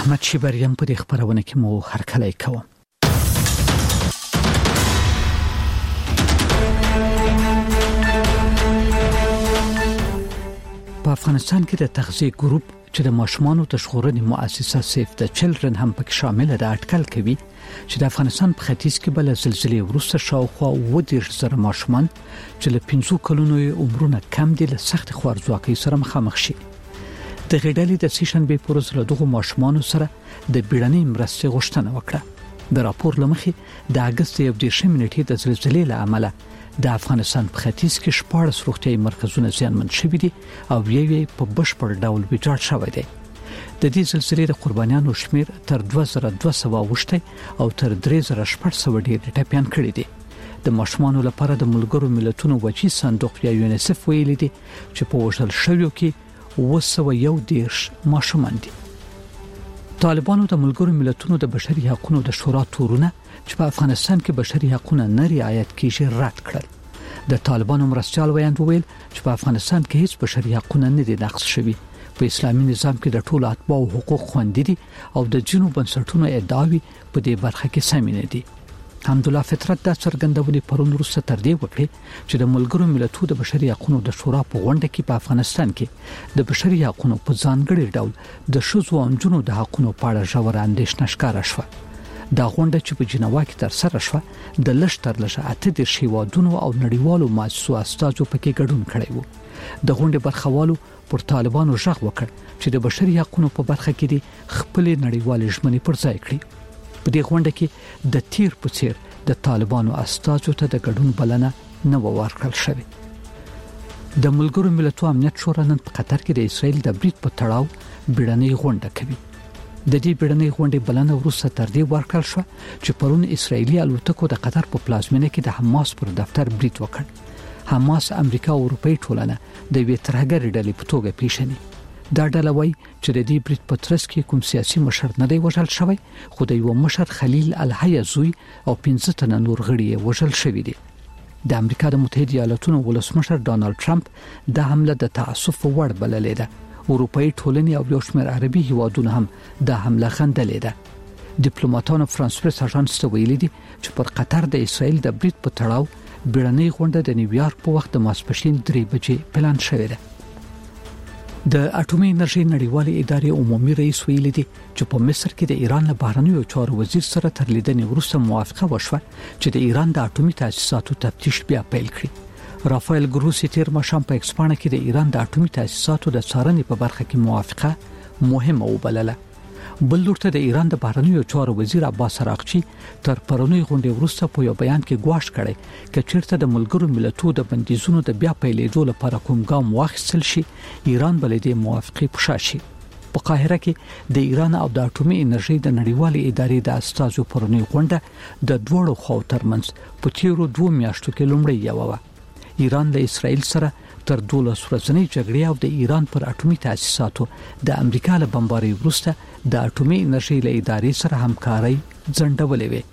احمد شیبریم په دې خبرونه کې مو هرکلی کوم. په افغانستان کې د تغذیه ګروپ چې د ماشومانو د ژغورنې مؤسسه سیف د چلډرن هم پکې شامل ده اټکل کوي چې د افغانستان په ختیځ کې بل زلزلې وروسته شاوخوا 10,000 ماشومان چې له 15 کلونو عمرونه کم دي له سخت خوارځواکۍ سره مخامخ شي. د غډلې د سیشنبې پروز له دغه ماشومانو سره د بیړنۍ مرستې غوښتنه وکړه. د راپور لمخې د اگست 11 نیټې د زلزلې له امله د افغانستان په ختیځ کې 14 روغتیايي مرکزونه زیانمن شوي دي او یې په بشپړ ډول ویجاړ شوی دی. د دې زلزلې د قربانیانو شمیر تر 2200 اوښتی او تر 3600 ډیر ټپيان کړي دي. د ماشومانو لپاره د ملګرو ملتونو وچی صندوق یا یونیسف ویلي دي چې په وژل شویو کې 211 ماشومان دي. طالبانو د ملګرو ملتونو د بشري حقوقو د شورا تورونه چې په افغانستان کې بشري حقوقونه نه رعایت کیږي رد کړل. د طالبانو مرستيال ویاند ویل چې په افغانستان کې هیڅ بشري حقوقونه نه دي نقض شوي. په اسلامي نظام کې د ټولو اتباعو حقوق خوندي دي او د جنوب بنسټونو ادعاوي په دې برخه کې سمې نه دي. حمدالله فطرت د څرګندونې پرون وروسته تر دې وکړي چې د ملګرو ملتونو د بشري حقوقو د شورا په غونډه کې په افغانستان کې د بشري حقوقو په ځانګړي ډول د ښځو او نجونو د حقوقو په اړه ژور اندېښنه ښکاره شوه. دا غونډه چې په جنیوا کې تر سره شوه د لشتر لشه 8 هیوادونو او نړیوالو مؤسسو استازو پکې ګډون کړی وو. د غونډې برخوالو پر طالبانو ژغ وکړ چې د بشري حقوقو په برخه کې دي خپل نړیوال ژمنې پر ځای کړي. په دې غونډه کې د تیر په څیر د طالبانو استازو ته د ګډون بلنه نه ورکړل شوې. د ملګرو ملتونو امنیت شورا نن په قطر کې د اسرائیل د برید په تړاو بیړنۍ غونډه کوي. د دې بیړنۍ غونډې بلنه وروسته تر دې ورکړل شو چې پرون اسرائیلي الوتکو د قطر په پلازمینه کې د حماس پر دفتر برید وکړ. حماس امریکا او اروپای ټولنه د وی ترهګر ډلې په توګه پیژني. دا ډله وایي چې د دې برید په ترڅ کې کوم سیاسي مشر نه دی وژل شوی، خو د یو مشر خلیل الحیا زوی او 15 تنه نور غړي وژل شوی دي. د امریکا د متحده ایالاتونو ولسمشر ډانلډ ټرمپ د حمله د تعسف وړ بللې ده. اروپאי ټولنې او یو شمېر عربي هیوادونه هم د حمله خندلې ده. ډیپلوماټانو فرانس پریس اژانس ته ویلي دي چې پر قطر د اسرائیل د برید په تړاو بیړنۍ غونډه د نیویارک په وخت د ماسپښین 3 بجې پلان شوې ده. د اټومي انرژي نړیوالې ادارې عمومي رئیس ویلي دي چې په مصر کې د ایران له بهرنیو چارو وزیر سره تر لیدنې وروسته موافقه وشوه چې د ایران د اټومي تاسیساتو تفتیش بیا پیل کړي. رافایل ګروسی تیر ماشام په ایکسپانه کې د ایران د اټومي تاسیساتو د څارنې په برخه کې موافقه مهمه وبلله. بل لورته د ایران د بهرنیو چارو وزیر عباس عراقچی تر پرونی غونډې وروسته په یو بیان کې ګواښ کړی چې چیرته د ملګرو ملتونو د بندیزونو د بیا پیلېدو لپاره کوم ګام واخیستل شي ایران بل دې موافقه پوښا شي. په قاهره کې د ایران او د اټومي انرژي د نړیوالې ادارې د استازو پرونی غونډه د دوړو خو ترمنځ په تیرو 2 میاشتو کې لومړی یوه. ایران له اسرائیل سره تر 12 ورځنۍ جګړې او د ایران پر اټومي تاسیساتو د امریکا له بمبارۍ وروسته د اټومي انرژي له ادارې سره همکاري ځنډولې وې.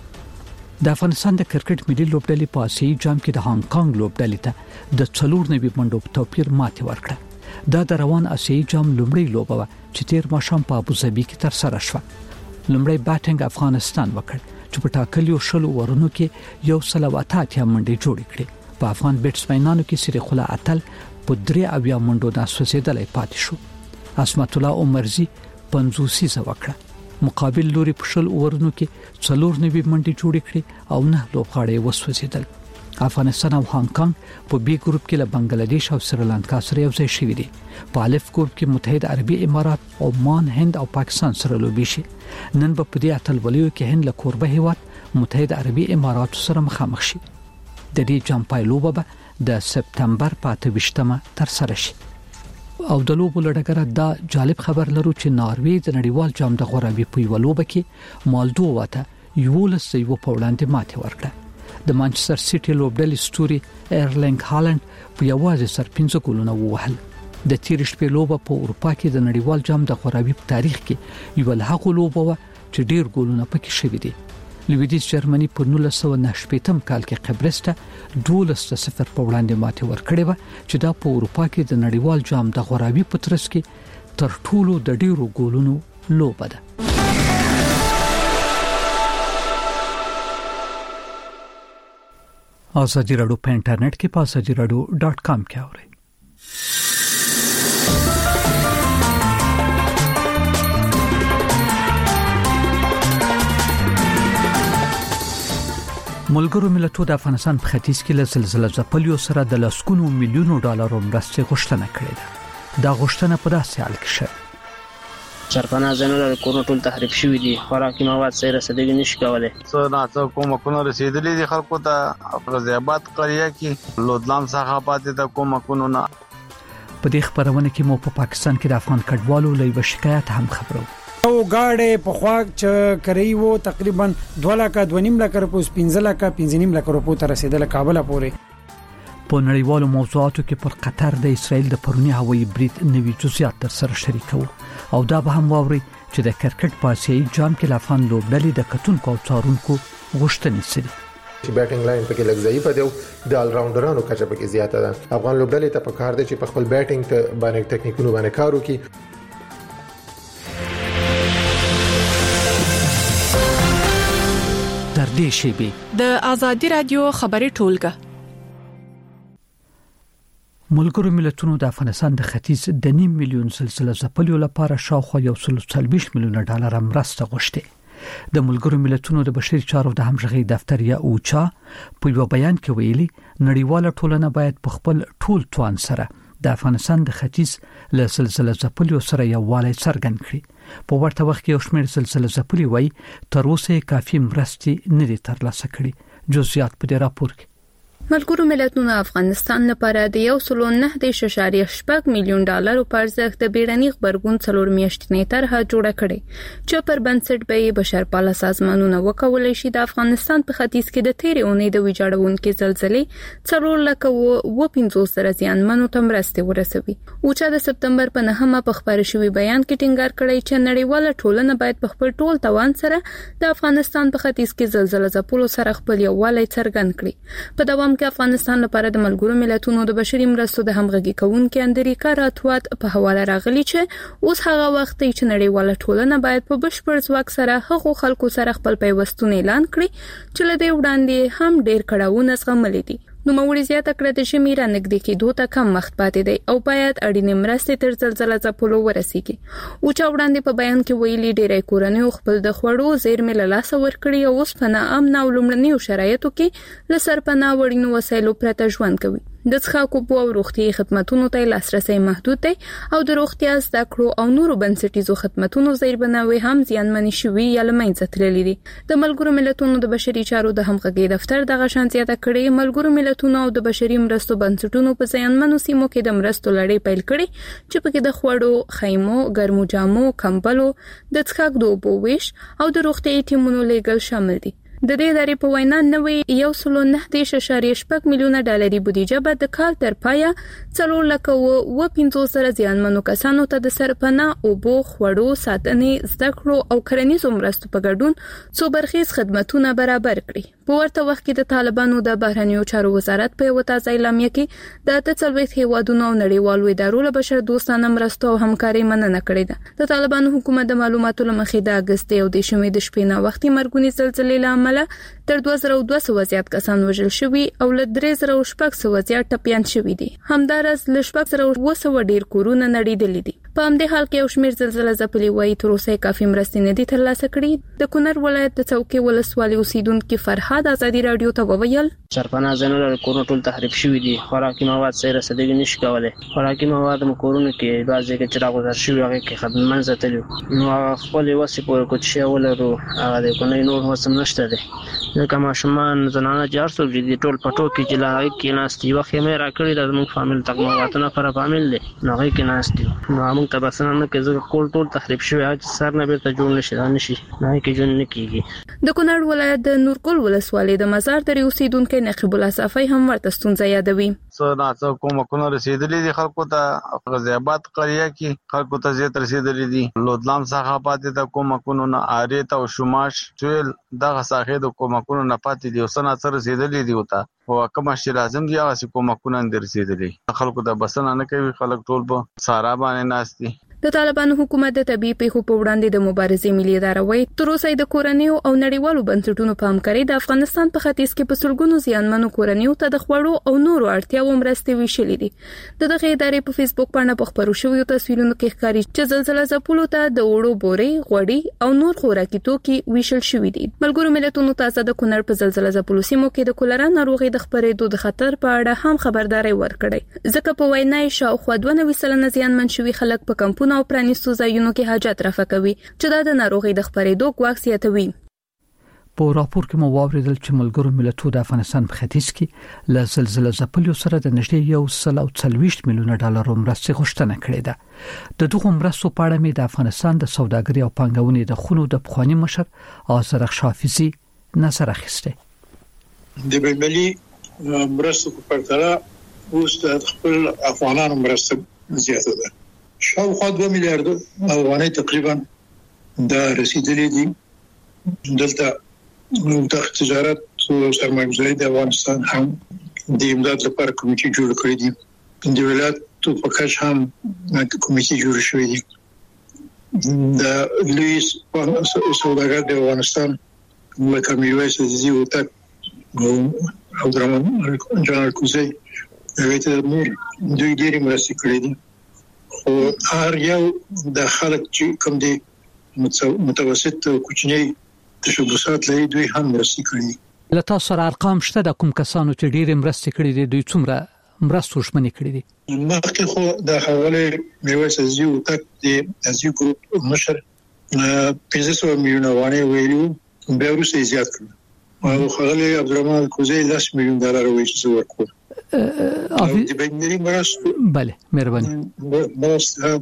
د افغانستان د کرکټ ملي لوبډلې په آسیایي جام کې د هانګ کانګ لوبډلې ته د 4 منډو په توپیر ماتې ورکړه. دا د روان آسیایي جام لومړی لوبه وه چې تیر ماښام په ابوظبي کې تر سره شوه. لومړی بیټینګ افغانستان وکړ چې په ټاکلو شلو ورونو کې 188 منډې جوړې کړې. په افغان بیټسمنانو کې سریح الله اتل په 3 منډو ناسوسېدلې پاتې شو. عصمت الله عمرزي 50 وکړه. مقابل لوري په شل اورونو کې 94 منډې جوړې کړې او 9 لوبغاړي وسوځیدل. افغانستان او هانګ کانګ په بي ګروپ کې له بنگلاديش او سریلانکا سره یو ځای شوي دي. په الف ګروپ کې متحده عربي امارات، عمان، هند او پاکستان سره لوبي شي. نن په دې اتلولیو کې هند له کوربه هیواد متحده عربي امارات سره مخامخ شي. د دې جام پایلوبه به د سپتمبر په 28مه تر سره شي. او د لوبو لړګره دا جالب خبر لرو چې ناروی د نړیوال جام د غوړاوي په لوبه کې مالدووا ته 11 په وړاندې ماتې ورکړه. د مانچستر سیټي لوبډلې ستوري ایرلینګ هالند په یوازې سر 15 ګولونه ووهل. د تیر شپې لوبه په اروپا کې د نړیوال جام د غوړاوي په تاریخ کې یو له هغو لوبو چې ډیر ګولونه پکې شوي دي. لویدیز جرمني په 1998 کال کې قبرس ته 12-0 په وړاندې ماتې ورکړې و چې دا په اروپا کې د نړیوال جام د غوړاوي په ترڅ کې تر ټولو د ډیرو ګولونو لوبه ده. آزادی رادیو په انټرنیټ کې په azadiiradio.com کې اورئ. ملګرو ملتونو د افغانستان په ختیځ کې له زلزلې ځپلیو سره د لسګونو میلیونو ډالرو مرستې غوښتنه کړې ده. دا غوښتنه په داسې حال کې شوه سرپناه ځایونه کورونه ټول تخریب شوي دي، خوراکي مواد سره رسیدګي نشي کولای. څه ناڅه کومکونه رسیدلي دي خلکو ته. غزي آباد قريه کې لودلام څخه پاتې د کومکونو نه. په دې خبرونه کې مو په پاکستان کې د افغان کډوالو لوی شکایت هم خبرو. او گاډي په خوا چې کوي وو تقریبا 2 لک 2.5 لک روپیه 15 لک 15 لک روپیه تر رسیدل کابل پورې. په نړیوالو موضوعاتو کې پر قطر د اسرائیل د پرونی هوایي برید نوي جزئیات تر سره شریکو او دا به هم واوري چې د کرکټ په آسیایي جام کې لافان لوبډلې د کتونکو او څارونکو غوښتنې سړي چې بیټینګ لاین پکې لږ ضعیفه دی د آل راوندرانو کچه پکې زیاته ده. افغان لوبډلې ته پکار دي چې په خپل بیټینګ ته باندې ټیکنیکونو باندې کار وکړي. در دې شیبي د آزادی رادیو خبري ټولګه. ملګرو ملتونو د افغانستان د ختیځ د 1.5 میلیون زلزلې ځپلیو لپاره شاوخوا 140 میلیون ډالر مرسته غوښتي. د ملګرو ملتونو د بشري چارو د همغږي دفتر یا اوچا په یو بیان کې ویلي نړیواله ټولنه باید په خپل ټول توان سره د افغانستان د ختیځ له زلزلې ځپلیو سره یو والی څرګند کړي. په ورته وخت کې یو شمېر زلزلې ځپلي وای تر اوسه کافي مرستې نه دي ترلاسه کړي. جزئیات په دې راپور کې. ملګرو ملتونو افغانستان لپاره د 1.9 میلیون ډالر په ارزښت د بیړني خبرګون 4 میاشتې طرحه جوړه کړې چې پر بنسټ به بشرپاله سازمانونه وکولای شي د افغانستان په ختیځ کې د تیرې اونۍ د ویجاړونکو زلزلې 4,15,000 زیانمنو ته مرستې ورسوي. اوچا د سپتمبر په 9مه په خبري شوی بیان کې ټینګار کړی چې نړیواله ټولنه باید په خپل ټول توان سره د افغانستان په ختیځ کې زلزلې ځپلو سره خپل یووالی څرګند کړي. په دوام کې افغانستان لپاره د ملګرو ملتونو د بشري مرستو د همغږي کوونکو اندریکا راتوات په حواله راغلي چې اوس هغه وخت چې نړیواله ټولنه باید په بشپړ ځواک سره هغو خلکو سره خپل پیوستون اعلان کړي چې له دې وړاندې هم ډېر کړهونه زغملي دي. نو موري زیاته کړه د شمیره نګدې کې 2 ته کم وخت پاتې دی او باید اړینې مرستې تر زلزلې ځپلو ورسیږي. او چا وړاندې په بیان کې ویلي ډېرې کورنۍ خپل د خوړو زیرمې له لاسه ورکړي او اوس په ناامن او لومړنیو شرایطو کې له سرپناه وړینو وسایلو پرته ژوند کوي. د څښاک اوبو او روغتي خدماتونو ته لاسرسي محدود دی او د روغتیا زده کړو او نورو بنسټیزو خدماتونو زیربناوي هم زیانمنې شوي یا لمنځه تللي دي. د ملګرو ملتونو د بشري چارو د همغږي دفتر دغه شان زیاته کړي ملګرو ملتونو او د بشري مرستو بنسټونو په زیانمنو سیمو کې د مرستو لړۍ پیل کړي چې پکې د خوړو، خیمو، ګرمو جامو، کمبلو، د څښاک د اوبو ویش او د روغتي ټیمونو لیږل شامل دي. د دې ادارې په وینا نوې 1.9 میلیون ډالري بودیجه به د کال تر پایه 4,15,000 زیانمنو کسانو ته د سرپناه، اوبو، خوړو، ساتنې، زده کړو او کرنیزو مرستو په ګډون څو برخیز خدماتونه برابر کړي. په ورته وخت کې د طالبانو د بهرنیو چارو وزارت په یو تازه اعلامیه کې د 43 هیوادونو او نړیوالو ادارو له بشر دوستانه مرستو او همکارۍ مننه کړې ده. د طالبانو حکومت د معلوماتو لمخې د اگست او د شمې د شپې نه وختي مرګونی زلزلې لامل تر 2200 زیات کسان وژل شوي او له 3600 زیات ټپيان شوي دي. همدارس له 600 ډیر کورونه نړیدلي دي. په همدې حال کې یو شمېر زلزلې ځپلي وایي تر اوسه کافي مرستې نه دي ترلاسه کړي. د کونړ ولایت د څوکۍ ولسوالۍ اوسیدونکو فرهاد آزادي رادیو ته وویل سرپناه ځایونه کورونه ټول تخریب شوي دي، خوراکي مواد سره رسیدګي نشي کولای. خوراکي مواد مو کورونه کې بعضې کې چې راغوځر شوي هغه کې خدمت زتلی نو خپل وسې پورې کوچي ولرو هغه د کونې نور وسم نشته دي. ځکه ماشومان زنانه جار سو دي ټول پټو کې چې لاغي کې ناستي وخت یې را کړی د موږ فامیل تک مواتنه پر فامیل دي نو هغه کې ناستي نو موږ ته بس نه کې ځکه کول ټول تخریب شوی چې سر نه بیرته جوړ نشي نشي نه کې جون نه کیږي. د کونړ ولایت د نورګل ولسوالۍ د مزار درې اوسیدونکو نقیب الله صافی هم ورته ستونزه یادوي. څه ناڅه کومکونه رسیدلي دي خلکو ته. غزي آباد قريه کې خلکو ته زیات رسیدلي دي. لودلام څخه پاتې د کومکونو نه اریت او شماش ټول دغه ساحه د کومکونو نه پاتې دي او سنا سره رسیدلي دي وته او کوم شي لازم دي هغه کومکونه نه رسیدلي. خلکو ته بسنه نه کوي، خلک ټول په سارا باندې ناشتي. د طالبانو حکومت د طبي پیښو په وړاندې د مبارزې ملي اداره وایي تر اوسه د کورنیو او نړیوالو بنسټونو په همکارۍ د افغانستان په ختیځ کې په سلګونو زیانمنو کورنیو ته د خوړو او نورو اړتیاوو مرستې ویشلې دي. دغه ادارې په فیسبوک باندې په خبرو شویو تصویرونو کې ښکاري چې زلزلہ ځپلو ته د وړو بورې، غوړي او نور خوراکي توکي ویشل شوي دي. ملګرو ملتونو تازه د کونړ په زلزلہ ځپلو سیمو کې د کولرا ناروغي د خبرېدو د خطر په اړه هم خبرداري ورکړې. ځکه په وینای شاوخوا 92% زیانمن شوي خلک په کمپونو او پرانیستو ځایونو کې حاجت رافع کوي چې دا د ناروغي د خبرېدو ګواښ زیاتوي. په راپور کې مو واوریدل چې ملګرو ملتونو د افغانستان په ختیځ کې له زلزلې ځپلو سره د نږدې 140 میلیون ډالر مرستې غوښتنه کړې ده. د دغه مرستو په اړه مې د افغانستان د سوداګرۍ او پانګونې د خونو د پخوانی مشر آذر شافعي نظر اخیسته. د بلملي مرستو په پرتله اوس د خپل افغانانو مرسته زیاته ده. شاوخوا 2 میلیارډ افغانۍ تقریبا د رسیدلې دي. دلته د تجارت او سرمایه‌گذاري د افغانستان هم د امداد لپاره کمیټې جوړ کړې دي. د ولایتو په کچه هم کمیټې جوړ شوې دي. د لویس سوداګر د افغانستان لکه میرویس عزیزي او تک او درمان جنرال کوزي هغه نور دوی ډېری مرستې کړې دي. او هر یو د خلک چې کوم دي متوسط او کوچنی تشبثات لري دوی هم مرستې کړې. لته سره ارقام شته د کوم کسانو چې ډېر مرستې کړې دي دوی څومره مرستې شمنې کړې دي؟ مخکې خو د حواله میرویس عزیزي او تک د عزیزي ګروپ مشر 500 میلیون افغانۍ ویلو به ورسې زیات کړ او خغلی عبدالرحمن کوزي 10 میلیون ډالر ویل ورکړ. د بینري مرستو بله مهرباني مرسته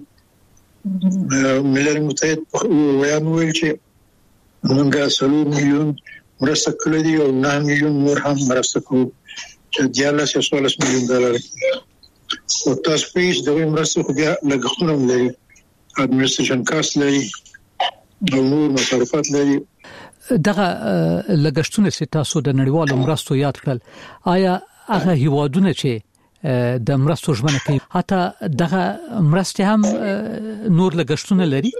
ملل متحد ویل چې موږ 3 میلیون مرسته کړې دي او 9 میلیون نور هم مرسته کوو چې 14 میلیون ډالر. او تاسو په دې مرسته خو بیا لګښتونه لري، اډمنستریشن کاست لري او نور مصارفات لري. دغه لګښتونه چې تاسو د نړیوالو مرستو یاد کړل، آیا هغه هیوادونه چې د مرستو ژمنه کوي حتی دغه مرستې هم نور لګښتونه لري؟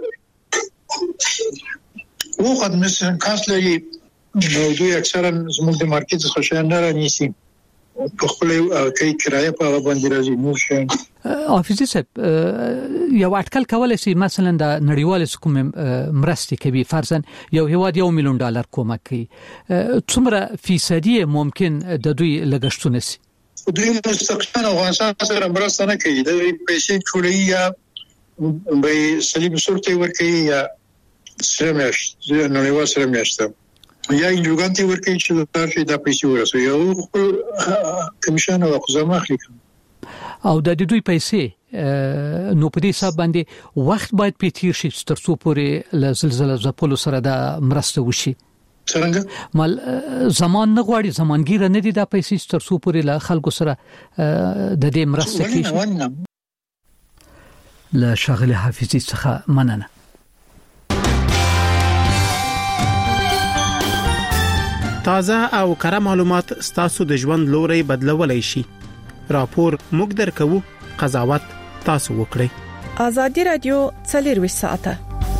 او اډمنستریشن کاست لري نو دوی اکثرا زموږ د مارکیټ څخه شیان نه رانیسي په خپل کوي کرایه په باندې راځي نور شي. حافظي صاحب یو اټکل کولای شي مثلا د نړیوال حکومت مرستې کوي فرضاً یو هیواد 1 میلیون ډالر کومک کوي، څومره فیصدي ممکن د دوی لګښتونه سي؟ دوی مستقیما افغانستان سره مرسته نه کوي، د پیسې ټولې یا به سلیم صورت ورکوي یا سرمش نړیوال سرمش یا یوګانتي ورکوي چې تاسو د پیسې ورسوي او خپل کمیشن او خزانه اخلي. او د دوی پیسې نو په دې حساب باندې وخت باید په تیر شي تر څو پورې له زلزلې ځپلو سره د مرسته وشي. څنګه مال زمان نه غواړي، زمانګیر نه دي د پیسې تر څو پورې له خلکو سره د دې مرسته کوي. له شاغلي حافظي څخه مننه. تازه او کره معلومات ستاسو د ژوند لوري بدلولای شي. راپور موږ درکو، قضاوت تاسو وکړئ. ازادي رادیو 24 ساعته.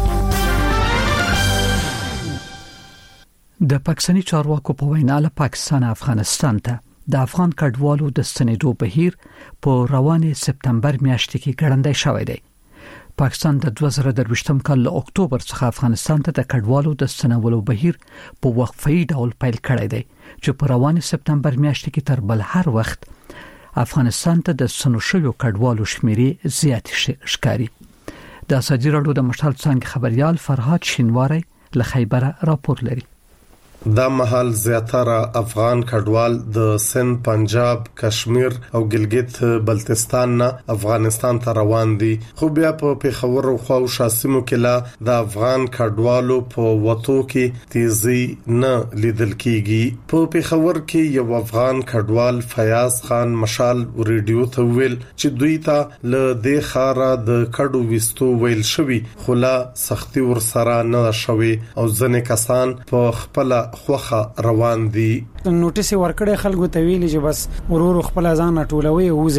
د پاکستاني چارواکو په وینا له پاکستان افغانستان ته د افغان کډوالو د ستنېدو بهیر په روانه سپتمبر میاشت کې ګړندی شوی دی. پاکستان د 2023م کال له اکتوبر څخه افغانستان ته د کډوالو د ستنولو بهیر په وقفي ډول پیل کړی دی چې په روانه سپتمبر میاشت کې تر بل هر وخت افغانستان ته د سنوشلو کډوالو شمیرې زیات ښکاري. د ازادي رادیو د مشال څنګه خبريال فرهاد شینواری له خیبر راپور لري. دا محل زیاتره افغان کډوال د سند، پنجاب، کشمیر او ګلګت بلتستان نه افغانستان ته روان دي. خو بیا په پیښور او خو شاسمو کې لا د افغان کډوالو په وټو کې تیزی نه لیدل کیږي. په پیښور کې یو افغان کډوال فیاض خان مشال ریډیو ته ویل چې دوی ته له دې خاره د کډو وستو ویل شوی خو لا سختي ور سره نه شوی او ځنې کسان په خپل خوخه روان دي. نوټیس ورکړې خلکو ته ویلي چې بس ورور خپل ځان ټولوي وځي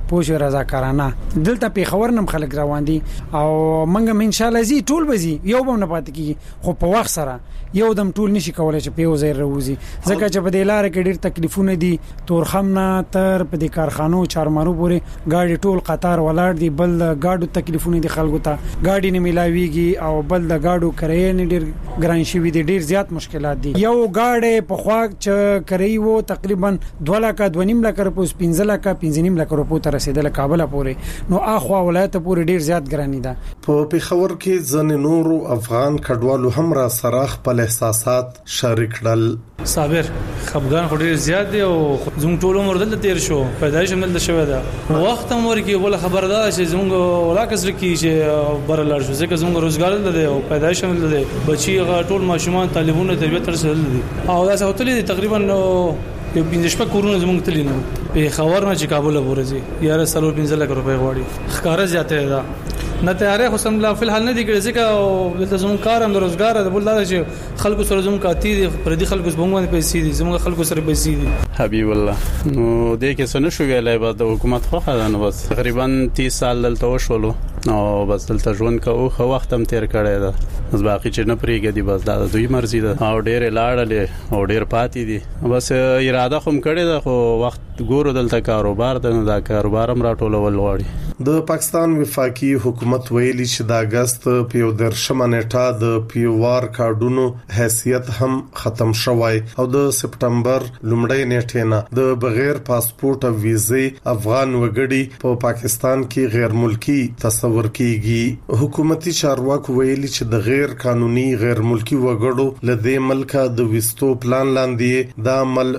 پوښ رضاکارانه دلته په خبر نم خلک روان دي او منګم ان شاء الله زی ټول بزي یو به نه پات کی خو په وخت سره یو دم ټول نشي کولای چې په یو ځای راوځي ځکه چې په دې لار کې ډېر تکلیفونه دي تورخم نه تر په دې کارخانو چارمارو پورې گاډي ټول قطار ولاړ دي بل گاډو تکلیفونه دي خلکو ته گاډي نه ملاويږي او بل د گاډو کرایې نه ډېر ګران شي وي ډېر زیات مشکلات دي یو گاډي په خوا چې کرایي وو تقریبا 2 لک 2.5 لک روپیه 15 لک 15 لک روپیه تر رسیدل کابل پورې نو اخوا ولایت پورې ډېر زیات ګرانی ده په پیښور کې ځنې نورو افغان کډوالو هم را سره خپل احساسات شریک کړل صابر خپګان خو ډیر زیات دی او زموږ ټول عمر دلته تیر شو پیدایش هم دلته شوی دا وخت هم ورکی ول خبردار چې زموږ ولاکس رکی چې برلار شو ځکه زموږ روزګار دلته دی او پیدایش هم دلته دی بچي ټول ماشومان طالبونه تربیت تر سره دي او دا څه هوتلې تقریبا یو 15 کورونه زموږ تللی نو په خبر نه چې کابل ورځي یاره سلو 15 لک روپۍ غواړي ښکارا زیاته ده نه تیارې خو سم لا فل حل نه دی کړی ځکه دلته زموږ کار هم د روزګار د بل دا چې خلکو سره زموږ کاتی دي پر دې خلکو زموږ باندې پیسې دي زموږ خلکو سره پیسې دي حبیب الله نو دې کې څه نشو ویلای بعد د حکومت خو خدانه بس تقریبا 30 سال دلته وشولو او بس دلته ژوند کوو خو وخت هم تیر کړی دا بس باقي چې نه پریږدي بس دا دوی مرزي ده او ډېر لاړلې او ډېر پاتې دي بس اراده خو کړی ده خو وخت ګورو دلته کاروبار ده دا کاروبار هم راټولول غواړي د پاکستان وفاقي حکومت ویلي چې د اگست په 13 نیټه د پیوار کارډونو حیثیت هم ختم شوی او د سپټمبر لومړۍ نیټه نه د بغیر پاسپورت او ویزې افغان وګړي په پاکستان کې غیر ملکی تصور کیږي حکومتي چارواکو ویلي چې د غیر قانوني غیر ملکی وګړو لدې ملکه د وستو پلان لاندې د عمل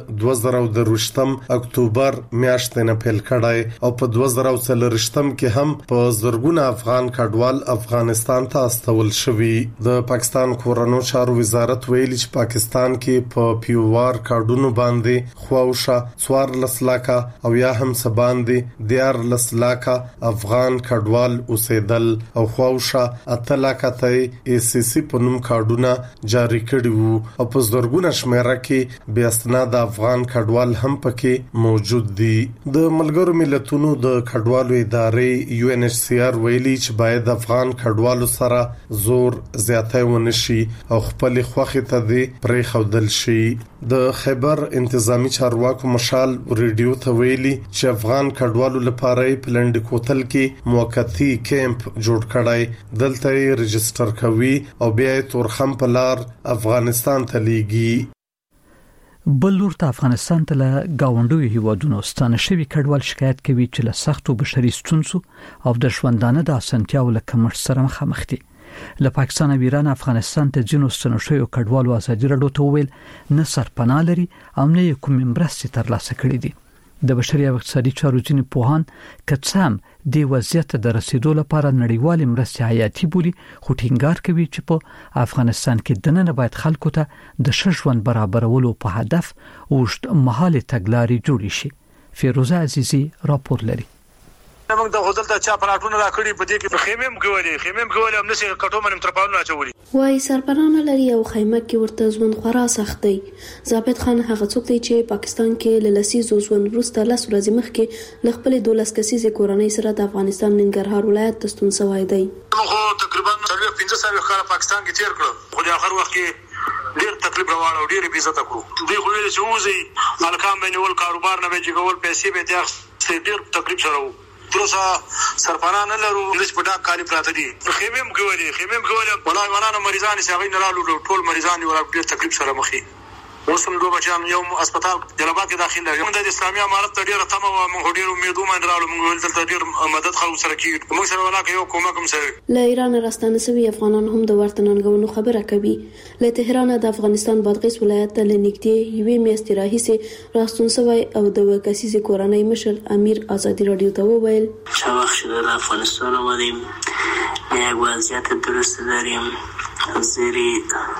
2023 اکتوبر میاشتې نه پیل کړای او په 2023 کې هم په زرګونه افغان کډوال افغانستان ته استول شوی د پاکستان کورونو چارو وزارت ویلي چې پاکستان کې په پیوار کارډونو باندې خواوشه 14 لکه او یا هم سباندې 14 لکه افغان کډوال اوسېدل او خواوشه 8 لکه ته ACC په نوم کارډونه جاری کړي وو او په زرګونه شمیره کې بیا اسناد افغان کډوال هم پکې موجود دي د ملګرو ملتونو د کډوالو ادارې UNHCR ویلي چې باید افغان کډوالو سره زور زیاته ونشي او خپل خوخه ته دي پرې خودل شي د خیبر انتظامی چارواکو مشال ریډیو ته ویلي چې افغان کډوالو لپاره پلند کوتل کې موقتی کیمپ جوړ کړای دلته ريجستره کوي او بیا تورخم په لار افغانستان ته لیږي بلور ته افغانستان ته له گاونډوي هیوادونو ستانه شوی کډوال شکایت کوي چې له سختو بشري ستونزو او د ژوندانه د اسانتیاو له کمښت سره مخامخ دي له پاکستان او ایران افغانستان ته ځینو ستنه شوی کډوالو ازادي راډیو ته ویل نه سرپناه لري او نه کوم مرستې ترلاسه کړې دي د بشري او اقتصادي چارو ځینې پوهان کڅام د وضعیت د رسیدو لپاره نړیوال مرستې حیاتي بولي خو ټینګار کوي چې په افغانستان کې دننه باید خلکو ته د ژوند برابرولو په هدف اوږد مهاله تګلارې جوړې شي فیروزه عزیزی راپور لري موږ د هوټل ته چا پلاټونه راکړي په دې کې خیمه هم نشي کټو منم ترپاونه اچولي وای سرپرانه لري او خیمه کې ورته ژوند خورا سخت دی ضابط خان هغه څوک دی چې پاکستان کې للسیزو ژوند وروسته لاس ورځې مخکې ل خپل 12 کسیزه کورنۍ سره د افغانستان ننګرهار ولایت ته ستون شوی دی خو تقریبا 15 کال پاکستان کې تیر کړو خو د اخر وخت کې ډیر تکلیف راوړ او ډیر عزت کړو دوی خو ویل چې وځي الکام بینول کاروبار نه به جوړول پیسې به ته ډیر تکلیف سره پروسه سرپرانه لرو د پټا کاری پراته دي خیمه مګولې ولای ورانه مریضان چې هغه نه رالو ټول مریضان یو ډیر تکلیف سره مخې اوسم دوه بچیان یو هسپتال جلبات کې داخله یو د اسلامي امارت ته ډیره تمه او موږ ډیر امیدوم انرالو موږ دلته ډیر مدد خلکو سره کیږي موږ سره ولاکه یو کومه سره له ایران راستانه سوي افغانان هم د ورته ننګونو خبره کوي له تهران د افغانستان بادغیس ولایت ته لنیکته یوې میاشتې راهیسه راستون سوي او د وکاسي کورنۍ مشر امیر ازادي رادیو ته وویل چې وخت د افغانستان ودیم یک وضعیت درست داریم زیری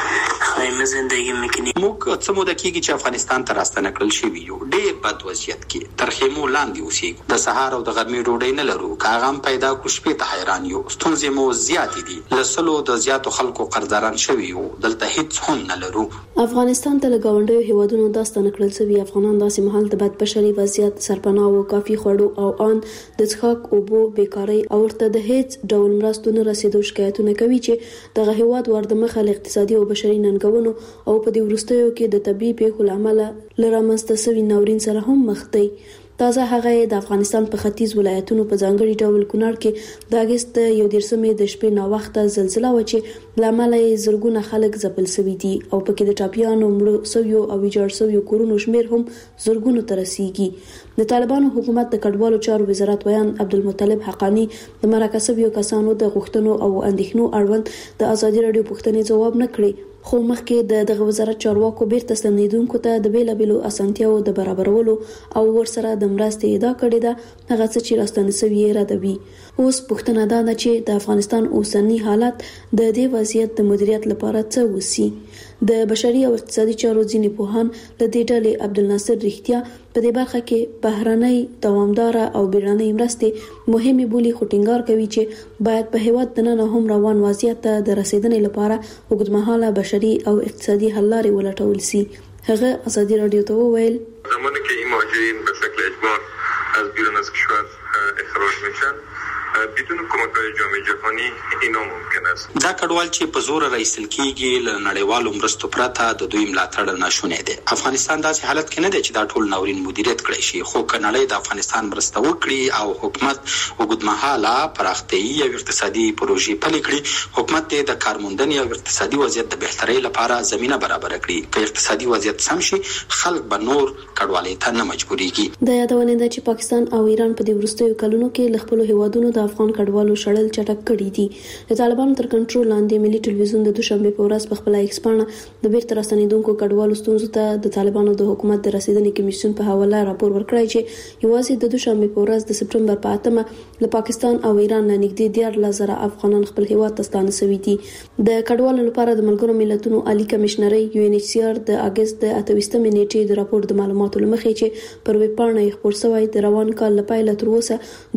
خیمه زندگی میکنیم. موږ څه موده کېږي چې افغانستان ته راستنه کړل شوي یو. ډېر بد وضعیت کې تر خیمو لاندې اوسېږو. د سهار او د غرمې ډوډۍ نه لرو. که هغه هم پیدا کړو شپې ته حیران یو. ستونزې مو زیاتې دي. له 100 د زیاتو خلکو قرضداران شوي یو. دلته هیڅ هم نه لرو. افغانستان ته له ګاونډیو هیوادونو داستانه کړل شوي افغانان داسې مهال د بد بشري وضعیت، سرپناه او کافي خوړو او ان د څښاک اوبو، بیکارۍ او ورته د هیڅ ډول مرستو نه رسیدو شکایتونه کوي چې دغه هیواد وردمخه له اقتصادي او بشري ننګونو او په دې وروستیو کې د طبي پیښو لامل لرامسته شوی ناورین سره هم مخ دی. تازه هغه د افغانستان په ختیځ ولایتونو په ځانګړي ډول کونړ کې د اگست 11 د شپې نا وخته زلزلہ و چې لامل یې زرګونه خلک ځپل شوي دي او پکې د ټاپیانو مړو سویو او ویجاړ سویو کورونو شمیر هم زرګونو ته رسیږي. د طالبانو حکومت د کډوالو چارو وزارت ویان عبدالمطلب حقانی د مرکه شویو کسانو د غوښتنو او اندېښنو اړوند د ازادي راډیو پوښتنې ځواب نه کړی، خو مخکې دغه وزارت چارواکو بیرته ستنیدونکو ته د بیلابیلو اسانتیاو د برابرولو او ورسره د مرستې ادعا کړې ده، هغه څه چې راستنه شوی ردوي. اوس پوښتنه ده چې د افغانستان اوسنی حالت د دې وضعیت د مدیریت لپاره څه وسی. د بشري او اقتصادي چارو ځینې پوهان له دې ډلې عبدالناصر رښتیا په دې برخه کې بهرنۍ دوامداره او بیړنۍ مرستې مهمه بولی، خو ټینګار کوي چې باید په هیواد دننه هم روان وضعیت ته د رسیدنې لپاره اوږدمهاله بشري او اقتصادي حل لارې ولټول شي. هغه ازادي رادیو ته وویل زمانی که این مهاجرین به شکل اجبار از بیرون از کشور اخراج میشن بدون کمک‌های جامعه جهانی اینا ممکن است. دا کډوال چې په زور راایستل کیږي له نړیوالو مرستو پرته د دوی ملاتړ ناشونی دی. افغانستان داسې حالت کې نه دی چې دا ټول ناورین مدیریت کړی شي، خو که نړۍ د افغانستان مرسته وکړي او حکومت اوږدمهاله پراختیایي او اقتصادي پروژې پلي کړي، حکومت د کارموندنې او اقتصادي وضعیت د بهترۍ لپاره زمینه برابر کړي. که اقتصادي وضعیت سم شي، خلک به نور کډوالۍ ته نه مجبورېږي. د یادونه ده چې پاکستان او ایران په دې وروستیو کلونو کې له خپل هیوادونو د افغان کډوالو شړل چټک کړي دي. د طالبانو تر کنټرول لاندې ملي ټلویزیون د دوشنبه په ورځ په خپل ایکس پاڼه د بیرته راستنیدونکو کډوالو ستونزو ته د طالبانو د حکومت د رسیدنې کمیسیون په حواله راپور ورکړی چې یوازې د دوشنبه په ورځ د سپټمبر په 8مه له پاکستان او ایران نه نږدې 14,000 افغانان خپل هیواد ته ستانه شوي دي. د کډوالو لپاره د ملګرو ملتونو عالی کمشنري UNHCR د اگست د 28مې نیټې د راپور د معلوماتو لمخې چې پر ویب پاڼه خپور شوی د روان کال لپاره تر اوسه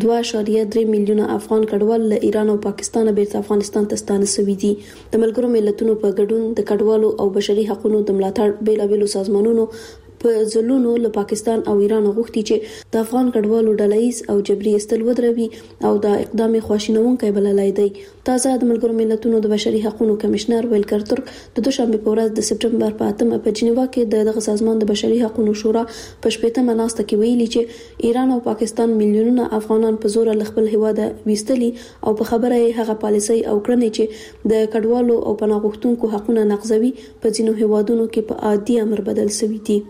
2.3 میلیونه افغان کډوال له ایران او پاکستان بیرته افغانستان ته ستانه شوي دي. د ملګرو ملتونو په ګډون د کډوالو او بشري حقوقو د ملاتړ بیلابیلو سازمانونو په ځلونو له پاکستان او ایران غوښتي چې د افغان کډوالو ډلهیز او جبري استل ودروي او د اقدام خواشینونکي بللای دی. تازه د ملګرو ملتونو د بشري حقوقو کمشنر ویلکر ترک د دوشنبه په ورځ د سپټمبر په 8مه په جنیوا کې دغه سازمان د بشري حقوقو شورا په 18مه ناسته کې ویلي چې ایران او پاکستان میلیونونه افغانان په زور له خپل هیواد ویستلي او په خبره هغه پالیسي او کړنې چې د کډوالو او پناه غوښتونکو حقوقونه نقضوي په ځینو هیوادونو کې په عادي امر بدل شوی دي.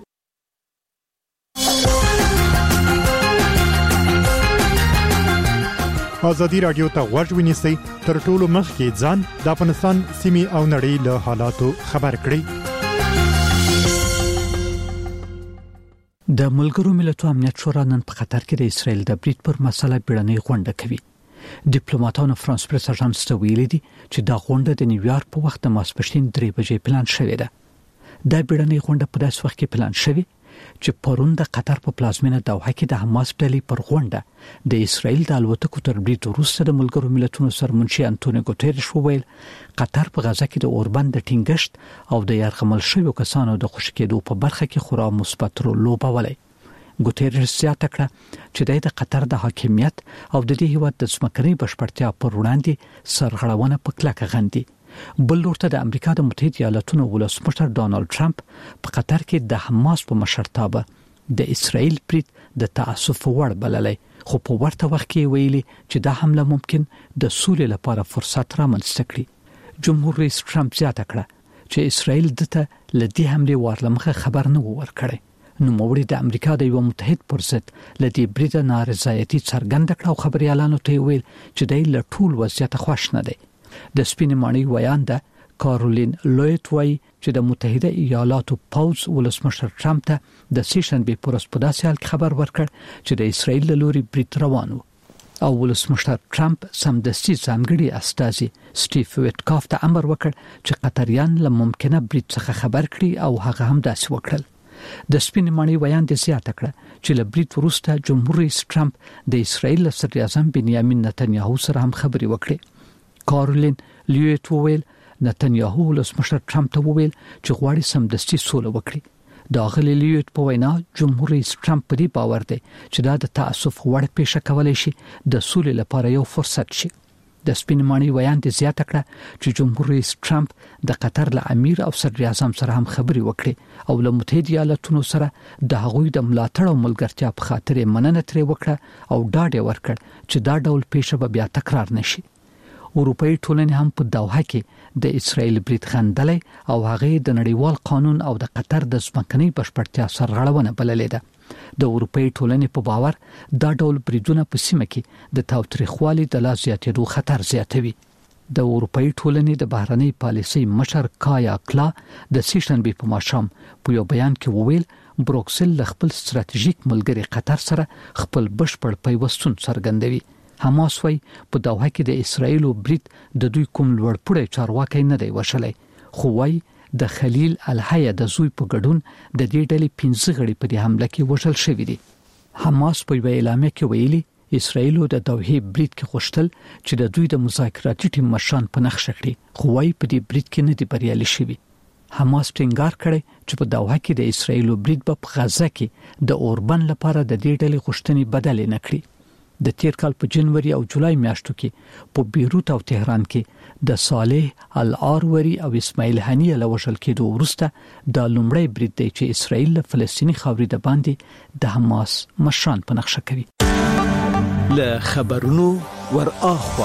ازادي رادیو ته غوږ ونیسئ، تر ټولو مخکې ځان د افغانستان سیمې او نړۍ له حالاتو خبر کړئ. د ملګرو ملتونو امنیت شورا نن په قطر کې د اسرائیل د برید پر مسله بیړنۍ غونډه کوي. ډیپلوماټانو فرانس پریس اژانس ته ویلي دي چې دا غونډه د نیویارک په وخت د ماسپښین 3 بجې پلان شوې ده. دا بیړنۍ غونډه په داس وخت کې پلان شوې چې پرون د قطر په پلازمینه دوحه کې د حماس ډلې پر غونډه د اسرائیل د الوتکو تر برید وروسته د ملګرو ملتونو سرمنشي انټونیو ګوتریش وویل قطر په غزه کې د اوربند د ټینګښت او د یرغمل شویو کسانو د خوشی کېدو په برخه کې خورا مثبت رول لوبولی. ګوتریش زیاته کړه چې د قطر د حاکمیت او د دې هیواد د ځمکنۍ بشپړتیا پر وړاندې سرغړونه په کلکه غندي. بل ورته د امریکا د متحده ایالاتونو ولسمشر ډانلډ ټرمپ په قطر کې د حماس په مشرتابه د اسرائیل برید د تاسف وړ بللی، خو په ورته وخت کې ویلي چې دا حمله ممکن د سولې لپاره فرصت رامنځته کړي. جمهور رئیس ټرمپ زیاته کړه چې اسرائیل دته لدی حمله ورلمخه خبر نه ورکړي. نو موري د امریکا د یو متحد پرست لدی برید نارضایتي څرګند کړ او خبريالانو ته ویل چې د لټول وضعیت خوښ نه دی. د سپینې ماڼۍ ویانده کارولین لویت وای چې د متحده ایالاتو پوز ولسمشر ټرمپ ته د سیشن به پرسپداسي خبر ورکړ چې د اسرائیل لوري برید روانو. او ولسمشر ټرمپ سمدستي ځانګړي استازي سټیف ویټکاف ته امر وکړ چې قطریان له ممکنه برید څخه خبر کړي او هغه هم داسې وکړل. د سپین مانی ویان د زیاته کړه چې له برید وروسته جمهور رئیس ټرمپ د اسرایل صدر اعظم بنیامین نتنیاهو سره هم خبرې وکړې. کارولین لیویت وویل نتنیاهو ولسمشر ټرمپ ته وویل چې غواړي سمدستي سوله وکړي. دا غلی لیویت په وینا جمهور رئیس ټرمپ په دې باور دی چې دا د تاسف وړ پیښه کولای شي د سولې لپاره یو فرصت شي. د سپین مانی ویان د زیاته کړه چې جمهور رئیس ټرمپ د قطر له امیر او صدر اعظم سره هم خبرې وکړي او له متحده ایالاتونو سره د هغوی د ملاتړ او ملګرتیا په خاطر مننه ترې وکړه او ډاډ ورکړ چې دا ډول پیښه به بیا تکرار نشي. اروپאי ټولنې هم په دوحه کې د اسرایل برید خندلې او هغه د نړیوال قانون او د قطر د ځمکنۍ بشپړتیا سرغړونه بللې ده. د اروپאי ټولنې په باور دا ډول بریدونه په سیمه کې د تاوتریخوالي د لا زیاتېدو خطر زیاتوي. د اروپאי ټولنې د بهرنۍ پالیسۍ مشر کایا کلا د سیشنبې په ماښام په یو بیان کې وویل بروکسل له خپل ستراتیژیک ملګری قطر سره خپل بشپړ پیوستون څرګندوي. حماس وای په دوحه کې د اسرایل برید د دوی کوم لوړپوړی چارواکي نه دی وشلای، خو وای د خلیل الحیا د زوی په ګډون د دې ډلې 15 غړي په دې حمله کې وژل شوی دي. حماس په اعلامیه کې ویلي اسرایل د دوحه برید کې غوښتل چې د دوی د مذاکراتي ټیم مشران په نخښه کړي، خو وای په دې برید کې نه دی بریالي شوی. حماس ټینګار کړي چې په دوحه کې د اسرایل برید په غزه کې د اوربن لپاره د دې ډلې غوښتنې بدل نه کړي. د تیر کال په جنوري او جولای میاشتو کې په بیروت او تهران کې د صالح العاروری او اسماعیل هنیه له وژل کېدو وروسته د لومړی برید دی چې اسرایل له فلسطینی خاورې د باندې د حماس مشران په نقشه کوي. له خبرونو ور اخوا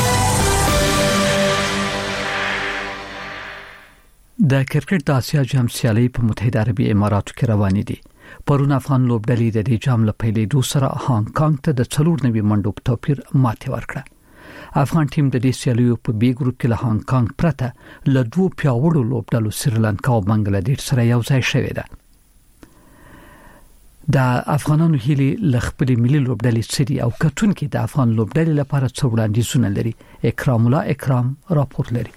د کرکټ د آسیا جام سیالي په متحده عربي اماراتو کې روانې دي. پرون افغان لوبډلې د دې جام له پیلېدو سره هانګ کانګ ته د 4 منډو په توپیر ماته ورکړه. افغان ټیم د دې سیالیو په بي ګروپ کې له هانګ کانګ پرته له 2 پیاوړو لوبډلو سریلانکا او بنگلاديش سره یو ځای شوې ده. د افغانانو هلي ل خپل ملي لوبډلې سری او کتونکو د افغان لوبډلې لپاره څو وړاندیزونه لري. اکرام الله اکرام راپور لري.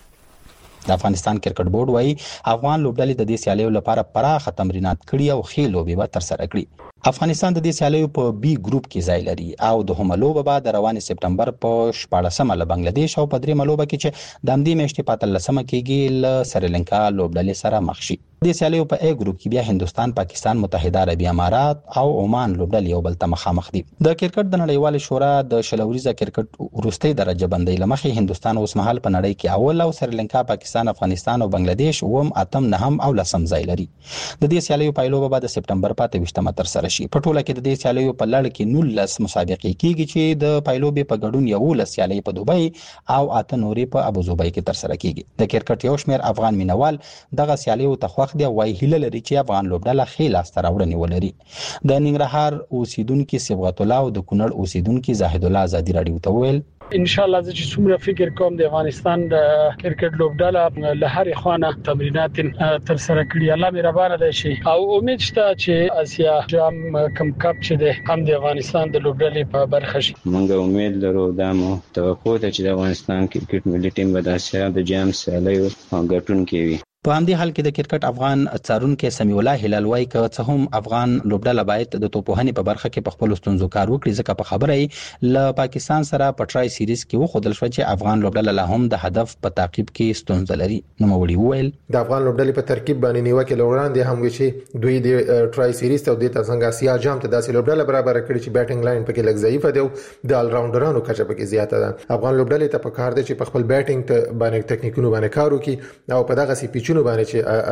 د افغانستان کرکټ بورډ وايي افغان لوبډلې د دې سیالیو لپاره پراخه تمرینات کړي او ښې لوبې به ترسره کړي. افغانستان د دې سیالیو په بي ګروپ کې ځای لري او د هملوبه بعد روان سپټمبر په 14 له بنگلاديش او په 3 ملوبه کې چې د امدې میاشتې په 13 کې ل سریلانکا لوبډلې سره مخ شي. د سیالیو په A ګروپ کې بیا هندستان، پاکستان، متحده عربي امارات او عمان لوبډلې یو بل ته مخامخ دي. د کرکټ د نړیوال شورا د شلوريزه کرکټ وروستي درجه بندۍ لمخې هندستان اوس مهال په نړۍ کې اول او سریلانکا، پاکستان، افغانستان او بنگلاديش اوم، اتم، نهم او لسم ځای لري. د دې سیالیو پایلوبه بعد سپټمبر په 28 تر سره شي. په ټوله کې د دې سیالیو په لړ کې 19 مسابقې کیږي چې د پایلوبې په ګډون یو لسیالي په دوبۍ او اته نورې په ابوظبي کې تر سره کیږي. د کرکټ یو شمېر افغان مینوال دغه سیالیو ته خوښ دي او وايي هیله لري چې افغان لوبډله ښه لاس ته راوړنې ولري. د ننګرهار اوسیدونکو صبغت الله او د کونړ اوسیدونکو زاهد الله آزادي رادیو ته ویل ان شاء الله چې څومره فکر کوم د افغانستان د کرکټ لوبډله له هر خوانه تمرینات تر سره کړی. الله مهربان دی شي او امید شته چې اسیا جام کم کپ چې د هم د افغانستان د لوبډلې په برخه شي. موږ امید لرو دا مو توقع ده چې د افغانستان کرکټ ملي ټیم به د اسیا د جام سیالیو ګټونکي وي. په همدې حال کې د کرکټ افغان څارونکو سمیع الله هلال وايي چې څه هم افغان لوبډله باید د توپوهنې په برخه کې په خپل ستونزو کار وکړي، ځکه په خبره ل پاکستان سره په ټرای سیریز کې وخدل شو چې افغان لوبډله له هم د هدف په تعقیب کې ستونزه لري. نو موري وویل د افغان لوبډلې په ترکیب باندې نیوکه لوران دي هم چې دوی د ټرای سیریز ته د څنګه اسیا جام ته داسې لوبډله برابر کړي چې بیټینګ لاین پکې لږ ضعیفه دی او د ال راونډرانو کچه پکې زیاته ده. افغان لوبډلې ته په کار دي چې په خپل بیټینګ ته باندې ټیکنیکونو باندې کار وکړي او په دغه سي پیچونو باندې چې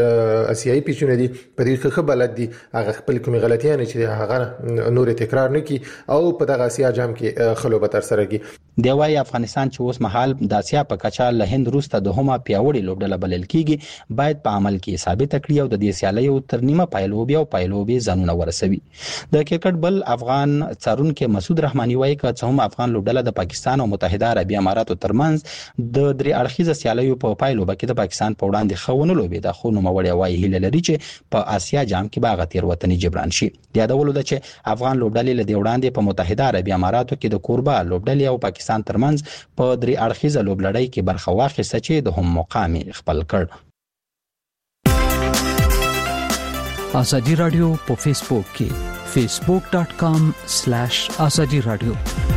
اسیایي پیچونه دي په دې ښه بلد دي هغه خپل کومې غلطیاں چې هغه نور تکرار نه کی او په دغه اسیا جام کې خلوب تر سره کی. دی وايي افغانستان چې اوس مهال د اسیا په کچا له هند روسته د هما پیاوړي لوبډله بلل کیږي باید په عمل کې ثابت کړي او د دې سیالیو تر نیمه پایلوبي او پایلوبي ځانونه ورسوي. د کرکټ بل افغان څارونکو مسعود رحماني وايي چې هم افغان لوبډله د پاکستان او متحده عربي اماراتو ترمنځ د درې اړخیزه سیالیو په پایلوبه کې د پاکستان په وړاندې وړاندې خونه لوبې د خو نوموړی وايي هیله لري چې په آسیا جام کې باغ تیروتنې جبران شي. یادول ده چې افغان لوبډلې له دې وړاندې په متحده عربی اماراتو کې د کوربه لوبډلې او پاکستان ترمنځ په درې اړخیزه لوبلړۍ کې برخه واخیسته چې د هم مقام خپل کړ. ازادي رادیو په فیسبوک کې facebook.com/azadi radio.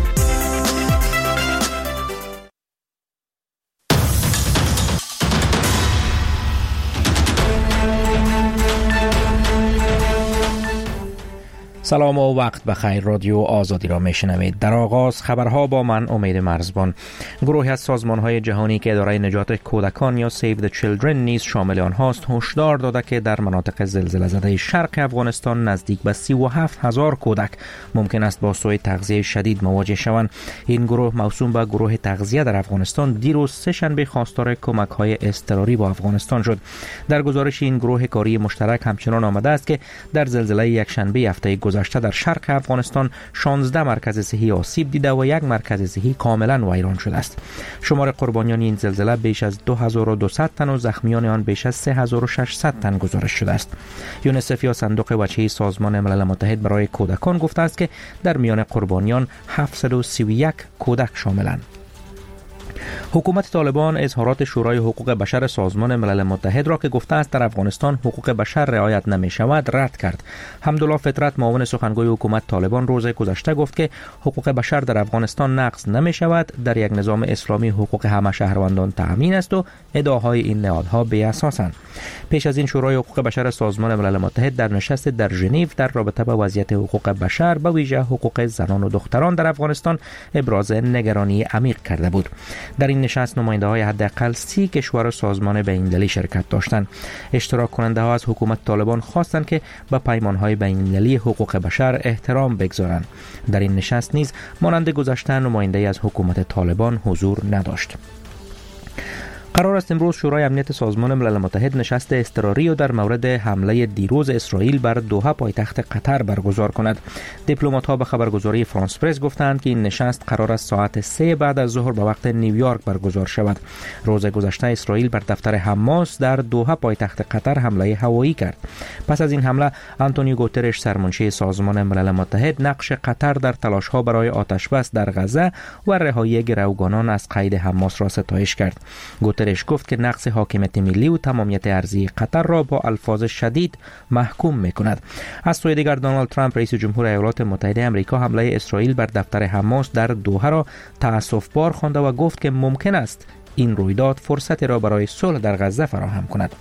سلام و وقت بخیر. رادیو آزادی را میشنوید. در آغاز خبرها با من امید مرزبان. گروهی از سازمان‌های جهانی که اداره نجات کودکان یا Save the Children نیز شامل آنهاست هشدار داده که در مناطق زلزله زده شرق افغانستان نزدیک به 37,000 کودک ممکن است با سوء تغذیه شدید مواجه شوند. این گروه موسوم به گروه تغذیه در افغانستان دیروز سه‌شنبه خواستار کمک‌های اضطراری با افغانستان شد. در گزارش این گروه کاری مشترک همچنان آمده است که در زلزله یکشنبه هفته گذشته در شرق افغانستان 16 مرکز صحی آسیب دیده و یک مرکز صحی کاملا ویران شده است. شمار قربانیان این زلزله بیش از 2200 تن و زخمیان آن بیش از 3600 تن گزارش شده است. یونیسف یا صندوق وجهی سازمان ملل متحد برای کودکان گفته است که در میان قربانیان 731 کودک شاملند. حکومت طالبان اظهارات شورای حقوق بشر سازمان ملل متحد را که گفته است در افغانستان حقوق بشر رعایت نمی شود رد کرد. حمدالله فطرت معاون سخنگوی حکومت طالبان روز گذشته گفت که حقوق بشر در افغانستان نقض نمی شود، در یک نظام اسلامی حقوق همه شهروندان تأمین است و ادعاهای این نهادها بی اساسند. پیش از این شورای حقوق بشر سازمان ملل متحد در نشست در ژنو در رابطه با وضعیت حقوق بشر به ویژه حقوق زنان و دختران در افغانستان ابراز نگرانی عمیق کرده بود. در این نشست نماینده‌های حداقل 30 کشور و سازمان بین‌المللی شرکت داشتند. اشتراک کننده‌ها از حکومت طالبان خواستند که به پیمان‌های بین‌المللی حقوق بشر احترام بگذارند. در این نشست نیز مانند گذشته نماینده‌ای از حکومت طالبان حضور نداشت. قرار است امروز شورای امنیت سازمان ملل متحد نشست اضطراری و در مورد حمله دیروز اسرائیل بر دوحه پایتخت قطر برگزار کند. دیپلمات‌ها به خبرگزاری فرانس پرس گفتند که این نشست قرار است ساعت 3 بعد از ظهر به وقت نیویورک برگزار شود. روز گذشته اسرائیل بر دفتر حماس در دوحه پایتخت قطر حمله هوایی کرد. پس از این حمله آنتونیو گوترش سرمنشی سازمان ملل متحد نقش قطر در تلاش‌ها برای آتش‌بس در غزه و رهایی گروگانان از قید حماس را ستایش کرد. گوترش گفت که نقض حاکمیت ملی و تمامیت ارضی قطر را با الفاظ شدید محکوم می‌کند. از سوی دیگر دونالد ترامپ رئیس جمهور ایالات متحده آمریکا حمله اسرائیل بر دفتر حماس در دوحه را تأسف‌بار خوانده و گفت که ممکن است این رویداد فرصتی را برای صلح در غزه فراهم کند.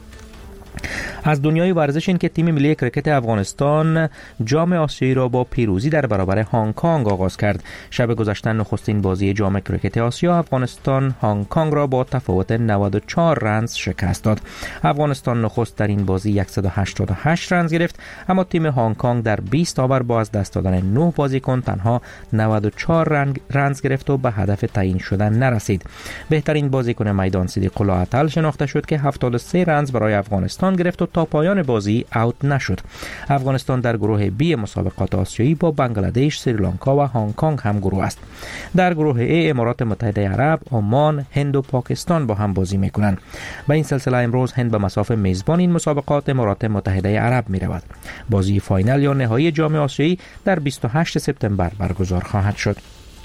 از دنیای ورزش این که تیم ملی کرکت افغانستان جام آسیایی را با پیروزی در برابر هنگ کنگ آغاز کرد. شب گذشته نخستین بازی جام کرکت آسیا افغانستان هنگ کنگ را با تفاوت 94 رنز شکست داد. افغانستان نخست در این بازی 188 رنز گرفت، اما تیم هنگ کنگ در 20 اوور با از دست دادن 9 بازیکن تنها 94 رنز گرفت و به هدف تعیین شدن نرسید. بهترین بازیکن میدان صدیق الله عطل شناخته شد که 73 رنز برای افغانستان گرفت و تا پایان بازی اوت نشد. افغانستان در گروه بی مسابقات آسیایی با بنگلادش، سریلانکا و هنگ کنگ هم گروه است. در گروه ای امارات متحده عرب، عمان، هند و پاکستان با هم بازی میکنند. با این سلسله امروز هند به مصاف میزبان این مسابقات امارات متحده عرب میرود. بازی فاینال یا نهایی جام آسیایی در 28 سپتامبر برگزار خواهد شد.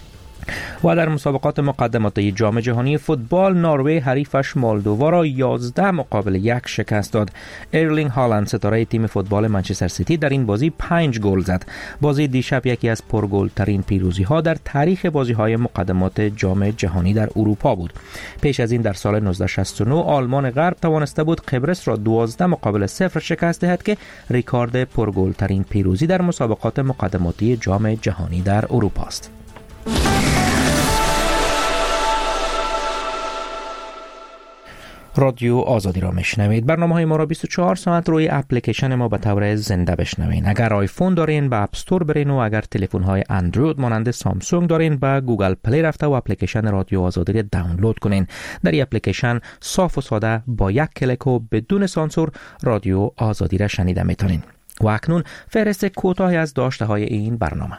و در مسابقات مقدماتی جام جهانی فوتبال نروژ حریفش مولدووا را 11-1 شکست داد. ایرلینگ هالند ستاره تیم فوتبال منچستر سیتی در این بازی 5 گل زد. بازی دیشب یکی از پرگل ترین پیروزی ها در تاریخ بازی های مقدمات جام جهانی در اروپا بود. پیش از این در سال 1969 آلمان غرب توانسته بود قبرس را 12-0 شکست دهد که رکورد پرگل ترین پیروزی در مسابقات مقدماتی جام جهانی در اروپا است. رادیو آزادی را میشنوید. برنامه‌های ما را 24 ساعت روی اپلیکیشن ما به طور زنده بشنوید. اگر آیفون دارین به اپ استور برین و اگر تلفن‌های اندروید مانند سامسونگ دارین به گوگل پلی رفته و اپلیکیشن رادیو آزادی را دانلود کنین. در این اپلیکیشن صاف و ساده با یک کلیک و بدون سانسور رادیو آزادی را شنیده میتونین. و اکنون فهرست کوتاهی از داشته‌های این برنامه.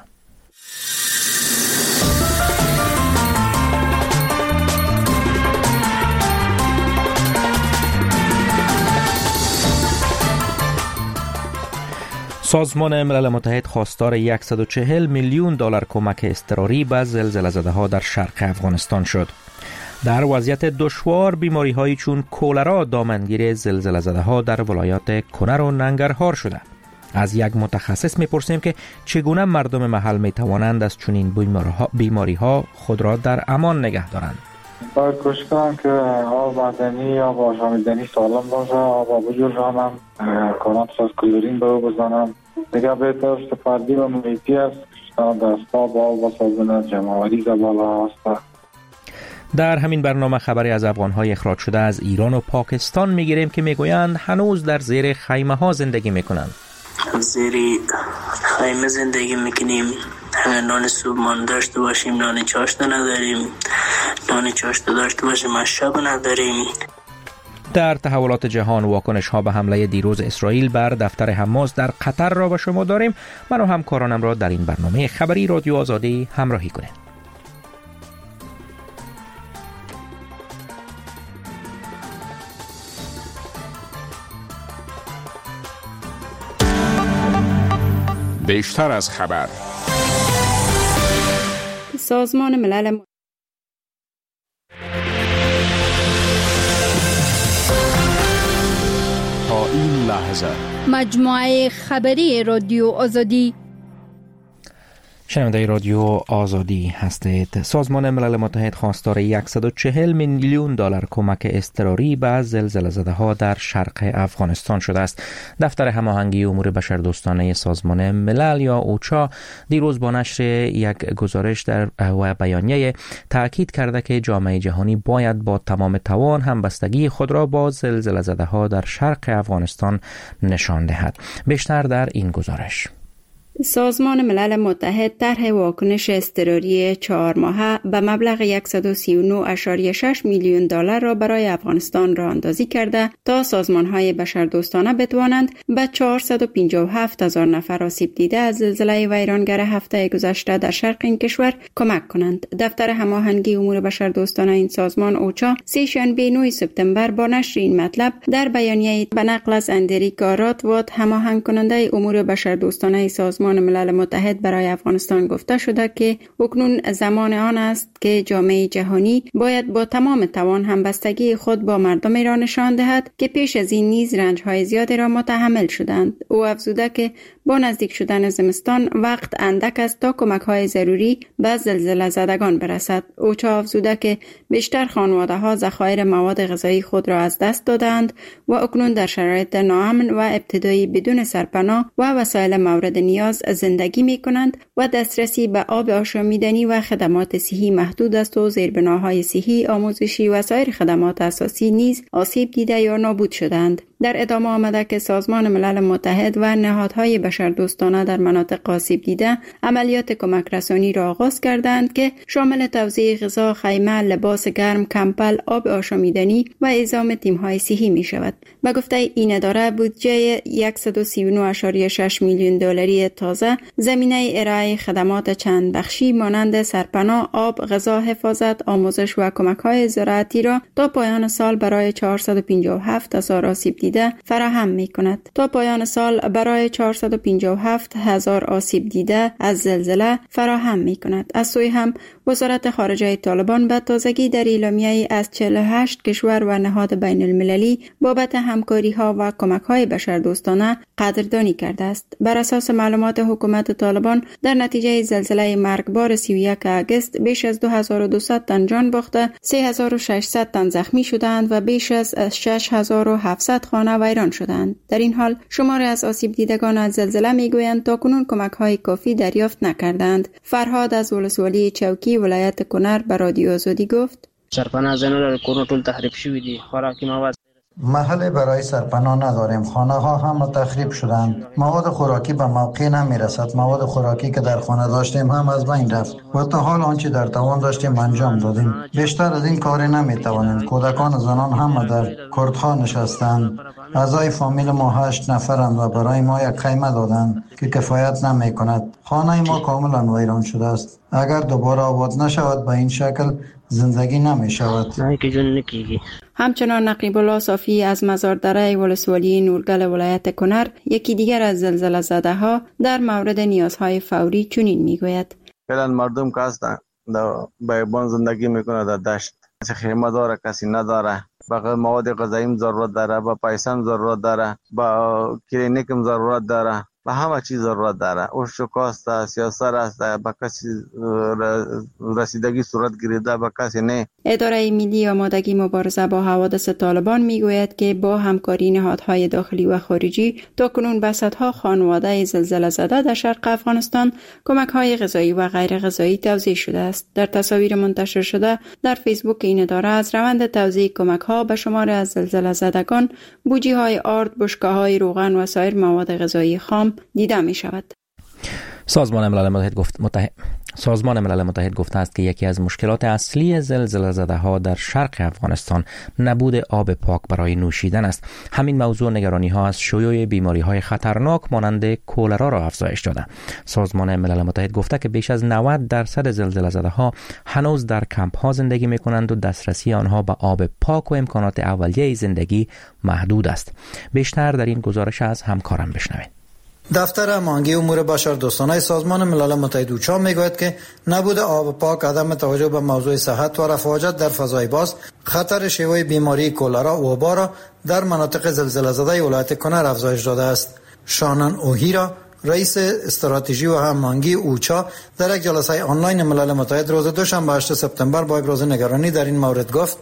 سازمان ملل متحد خواستار $140 میلیون کمک اضطراری به زلزله‌زده‌ها در شرق افغانستان شد. در وضعیت دشوار بیماری‌هایی چون کولرا دامنگیر زلزله‌زده‌ها در ولایات کنر و ننگرهار شده. از یک متخصص می‌پرسیم که چگونه مردم محل می‌توانند از چنین بیماری‌ها خود را در امان نگه دارند. باید کوشش کنم که آب معدنی یا آشامیدنی سالم باشه، آب بجوشانم، کارم ساز کلورین به بزنم. دیگه بهتر فردی و محیطی است دستا با آب و صابون جمع‌آوری بالا هست. در همین برنامه خبری از افغان‌های اخراج شده از ایران و پاکستان می‌گیریم که می‌گویند هنوز در زیر خیمه‌ها زندگی می‌کنند. زیر خیمه زندگی می‌کنیم. نان صبحانه داشته باشیم، نان چاشت نداریم. نان چاشت داشته باشیم، مشروب نداریم. در تحولات جهان واکنش‌ها به حمله دیروز اسرائیل بر دفتر حماس در قطر را به شما داریم. من و همکارانم را در این برنامه خبری رادیو آزادی همراهی کنید. بیشتر از خبر. سازمان ملل تا این لحظه مجموعه خبری رادیو آزادی. شنونده رادیو آزادی هستید. سازمان ملل متحد خواستار $140 میلیون کمک اضطراری به زلزله‌زده‌ها در شرق افغانستان شده است. دفتر هماهنگی امور بشردوستانه سازمان ملل یا اوچا دیروز با نشر یک گزارش در و بیانیه تاکید کرده که جامعه جهانی باید با تمام توان همبستگی خود را با زلزله‌زده‌ها در شرق افغانستان نشان دهد. بیشتر در این گزارش. سازمان ملل متحد طرح واکنش اضطراری 4 ماهه به مبلغ $139.6 میلیون را برای افغانستان راه اندازی کرده تا سازمان‌های بشردوستانه بتوانند به 457,000 نفر آسیب دیده از زلزله ویرانگر هفته گذشته در شرق این کشور کمک کنند. دفتر هماهنگی امور بشردوستانه این سازمان اوچا سه‌شنبه 9 سپتامبر با نشر این مطلب در بیانیه به نقل از اندریک گاراتوات هماهنگ کننده امور بشردوستانه سازمان ملل متحد برای افغانستان گفته شده که اکنون زمان آن است که جامعه جهانی باید با تمام توان همبستگی خود با مردم را نشان دهد که پیش از این نیز رنج‌های زیادی را متحمل شدند. او افزوده که با نزدیک شدن زمستان وقت اندک است تا کمک‌های ضروری به زلزله زدگان برسد. اوچا افزوده که بیشتر خانواده‌ها ذخایر مواد غذایی خود را از دست دادند و اکنون در شرایط ناامن و ابتدایی بدون سرپناه و وسایل مورد نیاز زندگی می کنند و دسترسی به آب آشامیدنی و خدمات صحی محدود است و زیربناهای صحی، آموزشی و سایر خدمات اساسی نیز آسیب دیده یا نابود شدند. در ادامه آمده که سازمان ملل متحد و نهادهای بشردوستانه در مناطق آسیب دیده عملیات کمک رسانی را آغاز کردند که شامل توزیع غذا، خیمه، لباس گرم، کمپل، آب آشامیدنی و اعزام تیم‌های صحی می شود. به گفته این اداره بودجه $139.6 میلیون تازه زمینه ارائه خدمات چند بخشی مانند سرپناه، آب، غذا، حفاظت، آموزش و کمک‌های زراعتی را تا پایان سال برای 457,000 آسیب دیده فراهم می‌کند. تا پایان سال برای 457,000 آسیب دیده از زلزله فراهم می‌کند. از سوی هم وزارت خارجه طالبان به تازگی در اعلامیه‌ای از 48 کشور و نهاد بین المللی بابت همکاری‌ها و کمک‌های بشردوستانه قدردانی کرده است. بر اساس معلومات حکومت طالبان در نتیجه زلزله مرگبار 31 آگوست بیش از 2200 تن جان باخته، 3600 تن زخمی شدند و بیش از 6700 خانه ویران شدند. در این حال شماری از آسیب دیدگان از زلزله میگویند تاکنون کمک‌های کافی دریافت نکردند. فرهاد از ولسوالی چوکی ولایت کنر به رادیو آزادی گفت: سرپناه زنان کورونه ټول تخریب شوی دي، خوراکي مواد محل برای سرپناه نداریم. خانه ها هم تخریب شدند. مواد خوراکی به موقع نمی رسد. مواد خوراکی که در خانه داشتیم هم از بین رفت و تا حال آنچه در توان داشتیم انجام دادیم. بیشتر از این کار نمی توانیم. کودکان و زنان هم در کردها نشستند. اعضای فامیل ما 8 نفرند و برای ما یک خیمه دادند که کفایت نمی کند. خانه ما کاملا ویران شده است. اگر دوباره آباد نشود به این شکل زندگی نمی شود. نه که جون نکیگی. همچنان نقیب الله صافی از مزاردره ولسوالی نورگل ولایت کنر یکی دیگر از زلزله زده ها در مورد نیازهای فوری چنین میگوید. فعلا مردم که هستن در بیابان زندگی میکنه، در دشت خیمه داره کسی نداره، با مواد غذایی ضرورت داره، با پیسه ضرورت داره، با کلینیک ضرورت داره، با همه چیز ضرورت داره. او شکاست سیاست است، با کسی رسیدگی صورت گرفته، با کسی نه. اداره ملی آمادگی مبارزه با حوادث طالبان میگوید که با همکاری نهادهای داخلی و خارجی تاکنون به صدها خانواده زلزله زده در شرق افغانستان کمک‌های غذایی و غیر غذایی توزیع شده است. در تصاویر منتشر شده در فیسبوک این اداره از روند توزیع کمک‌ها به شمار از زلزله زدگان بوجی‌های آرد، بشکه‌های روغن و سایر مواد غذایی خام دیده می شود. سازمان ملل متحد گفته است که یکی از مشکلات اصلی زلزله زده ها در شرق افغانستان نبود آب پاک برای نوشیدن است. همین موضوع نگرانی ها از شیوع بیماری های خطرناک مانند کولرا را افزایش داده. سازمان ملل متحد گفته که بیش از 90% زلزله زده ها هنوز در کمپ ها زندگی می کنند و دسترسی آنها به آب پاک و امکانات اولیه زندگی محدود است. بیشتر در این گزارش از همکارم بشنوید. دفتر هماهنگی امور بشردوستانه سازمان ملل متحد اوچا میگوید که نبود آب پاک، عدم توجه به موضوع صحت و رفاهجت در فضای باز خطر شیوع بیماری کولرا و وبا را در مناطق زلزله زده ولایت کنر افزایش داده است. شانن اوهیرا رئیس استراتژی و هماهنگی اوچا در یک جلسه آنلاین ملل متحد روز دوشنبه 8 سپتامبر با ابراز نگرانی در این مورد گفت: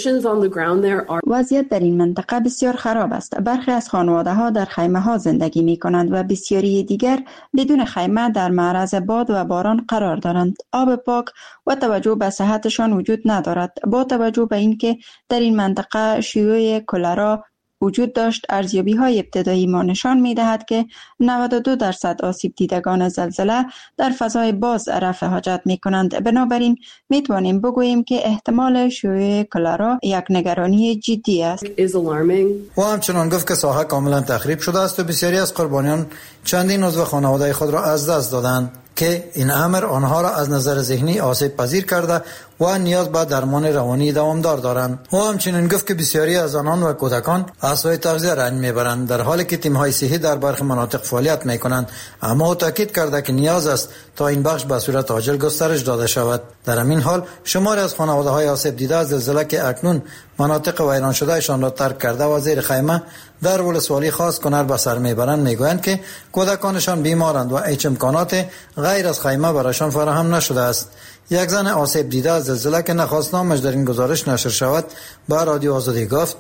وضعیت در این منطقه بسیار خراب است. برخی از خانواده ها در خیمه ها زندگی می کنند و بسیاری دیگر بدون خیمه در معرض باد و باران قرار دارند. آب پاک و توجه به صحتشان وجود ندارد. با توجه به اینکه در این منطقه شیوع کولرا وجود داشت، ارزیابی‌های ابتدایی ما نشان می‌دهد که 92% آسیب دیدگان زلزله در فضای باز رفع حاجت می‌کنند. بنابراین می‌توانیم بگوییم که احتمال شیوع کولرا یک نگرانی جدی است. و همچنان گفت که ساحه کاملا تخریب شده است و بسیاری از قربانیان چندین عضو خانواده خود را از دست دادند که این امر آنها را از نظر ذهنی آسیب پذیر کرده و نیاز به درمان روانی دوامدار دارند. و همچنین گفت که بسیاری از آنان و کودکان عصای تغذیه رنج میبرند در حالی که تیم‌های صحی در برخی مناطق فعالیت میکنند، اما او تاکید کرده که نیاز است تا این بخش به صورت عاجل گسترش داده شود. در همین حال شماری از خانواده‌های آسیب دیده از زلزله که اکنون مناطق ویران شدهشان را ترک کرده و زیر خیمه در ولسوالی خاص کنر به سر میبرند میگویند که کودکانشان بیمارند و هیچ امکانات غیر از خیمه برایشان فراهم نشده است. یک زن آسیب دیده از زلزله که نخواست نامش در این گزارش نشر شود به رادیو آزادی گفت: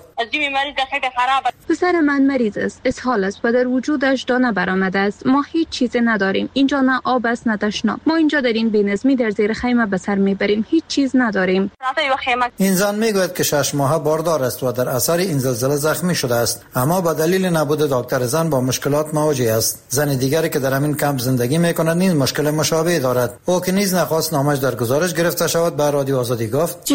پسر من مریض است، اسهال است و در وجودش دانه برآمده است. ما هیچ چیزی نداریم. اینجا نه آب است نه تشناب. ما اینجا در این بی‌نظمی در زیر خیمه به سر میبریم. هیچ چیز نداریم. این زن میگوید که 6 ماهه باردار است و در اثر این زلزله زخمی شده است، اما به دلیل نبود دکتر زن با مشکلات مواجه است. زن دیگری که در همین کمپ زندگی میکند نیز مشکل مشابه دارد. او که نیز نخواست نامش در گزارش گرفته شود به رادیو آزادی گفت: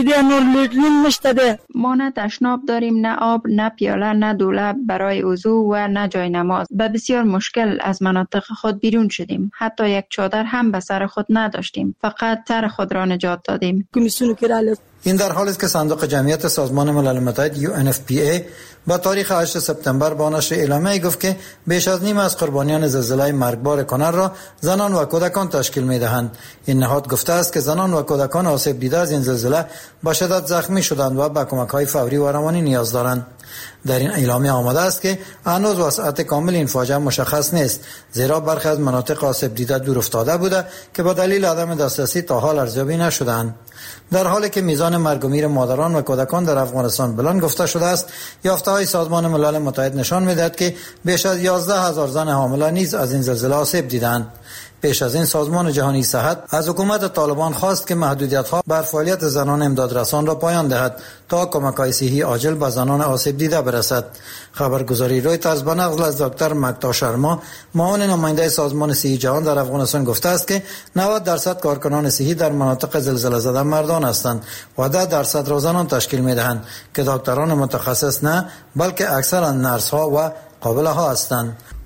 ما نه تشناب داریم، نه آب، نه پیاله، نه دولاب برای وضو و نه جای نماز. به بسیار مشکل از مناطق خود بیرون شدیم. حتی یک چادر هم به سر خود نداشتیم. فقط سر خود را نجات دادیم. این در حالی است که صندوق جمعیت سازمان ملل متحد UNFPA با تاریخ 8 سپتامبر با نشر اعلامیه گفت که بیش از نیم از قربانیان زلزله مرگبار کنر را زنان و کودکان تشکیل می‌دهند. این نهاد گفته است که زنان و کودکان آسیب دیده از این زلزله با شدت زخمی شدند و به کمک‌های فوری و روانی نیاز دارند. در این اعلامیه آمده است که هنوز وسعت کامل این فاجعه مشخص نیست، زیرا برخی از مناطق آسیب دیده دور افتاده بوده که با دلیل عدم دسترسی تا حال ارزیابی نشدند. در حالی که میزان مرگ و میر مادران و کودکان در افغانستان بلند گفته شده است، یافته‌های سازمان ملل متحد نشان می‌دهد که بیش از 11,000 زن حامله نیز از این زلزله آسیب دیدند. پیش از این سازمان جهانی صحت از حکومت طالبان خواست که محدودیت‌ها بر فعالیت زنان امدادرسان را پایان دهد تا کمک‌های صحی عاجل به زنان آسیب دیده برسد. خبرگزاری رویترز به نقل از دکتر مکتا شرما، معاون نماینده سازمان صحی جهان در افغانستان گفته است که 90% کارکنان صحی در مناطق زلزله زده مردان هستند و 10% را زنان تشکیل می‌دهند که دکتران متخصص نه، بلکه اکثرا نرس‌ها و قابله‌ها هستند.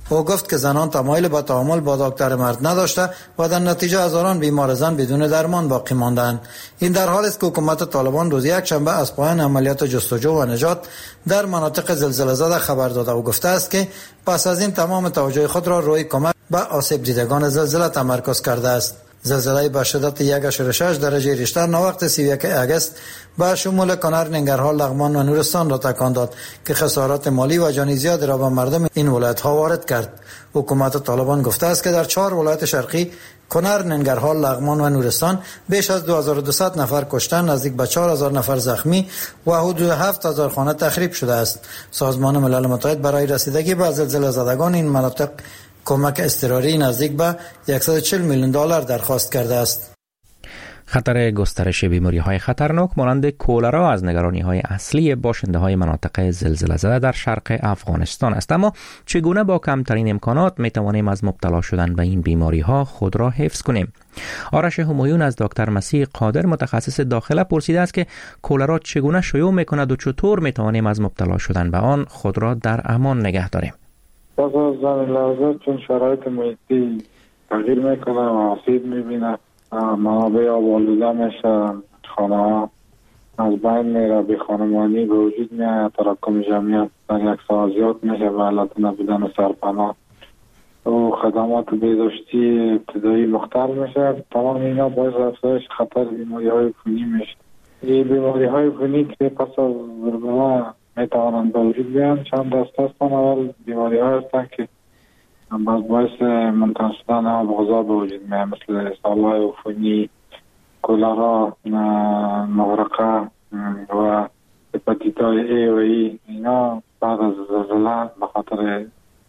او گفت که زنان تمایل به تعامل با دکتر مرد نداشته و در نتیجه هزاران بیمار زن بدون درمان باقی ماندند. این در حالی است که حکومت طالبان روز یکشنبه از پایان عملیات جستجو و نجات در مناطق زلزله زده خبر داده و گفته است که پس از این تمام توجه خود را روی کمک به آسیب دیدگان زلزله تمرکز کرده است. زلزله با شدت 1.6 درجه ریشتر ناوقت 31 اگست به شمول کنر، ننگرهار، لغمان و نورستان را تکان داد که خسارات مالی و جانی زیادی را به مردم این ولایت ها وارد کرد. حکومت طالبان گفته است که در 4 ولایت شرقی کنر، ننگرهار، لغمان و نورستان بیش از 2200 نفر کشته، نزدیک به 4000 نفر زخمی و حدود 7000 خانه تخریب شده است. سازمان ملل متحد برای رسیدگی به زلزله زدگان این مناطق کمک اضطراری نزدیک به 140 میلیون دلار درخواست کرده است. خطر گسترش بیماری‌های خطرناک مانند کولرا از نگرانی‌های اصلی باشنده‌های مناطق زلزله زده در شرق افغانستان است. اما چگونه با کمترین امکانات می‌توانیم از مبتلا شدن به این بیماری‌ها خود را حفظ کنیم؟ آرش همایون از دکتر مسیح قادر متخصص داخله پرسیده است که کولرا چگونه شیوع می‌کند و چطور می‌توانیم از مبتلا شدن به آن خود را در امان نگه داریم. پس از زمین لرزه چون شرایط محیطی تغییر میکنه و آسیب میبینه، منابع آب آلوده میشه، خانه ها از بین میره، بی خانمانی به وجود میاد، تراکم جمعیت در یک ساعت زیاد میشه به علت نبودن سرپناه و خدمات بهداشتی ابتدایی مختل میشه. تمام اینا باعث افزایش خطر بیماری های عفونی میشه. این بیماری های عفونی که پس از زلزله میتوانند به وجود بیان چند دسته هستند. اول بیماری ها هستند که باعث منتقل شدن آب غذا به وجود میاد، مثل سالهای عفونی، کولرا، مغرقه و هپاتیت‌های ای و ای. اینا بعد از زلزله به خاطر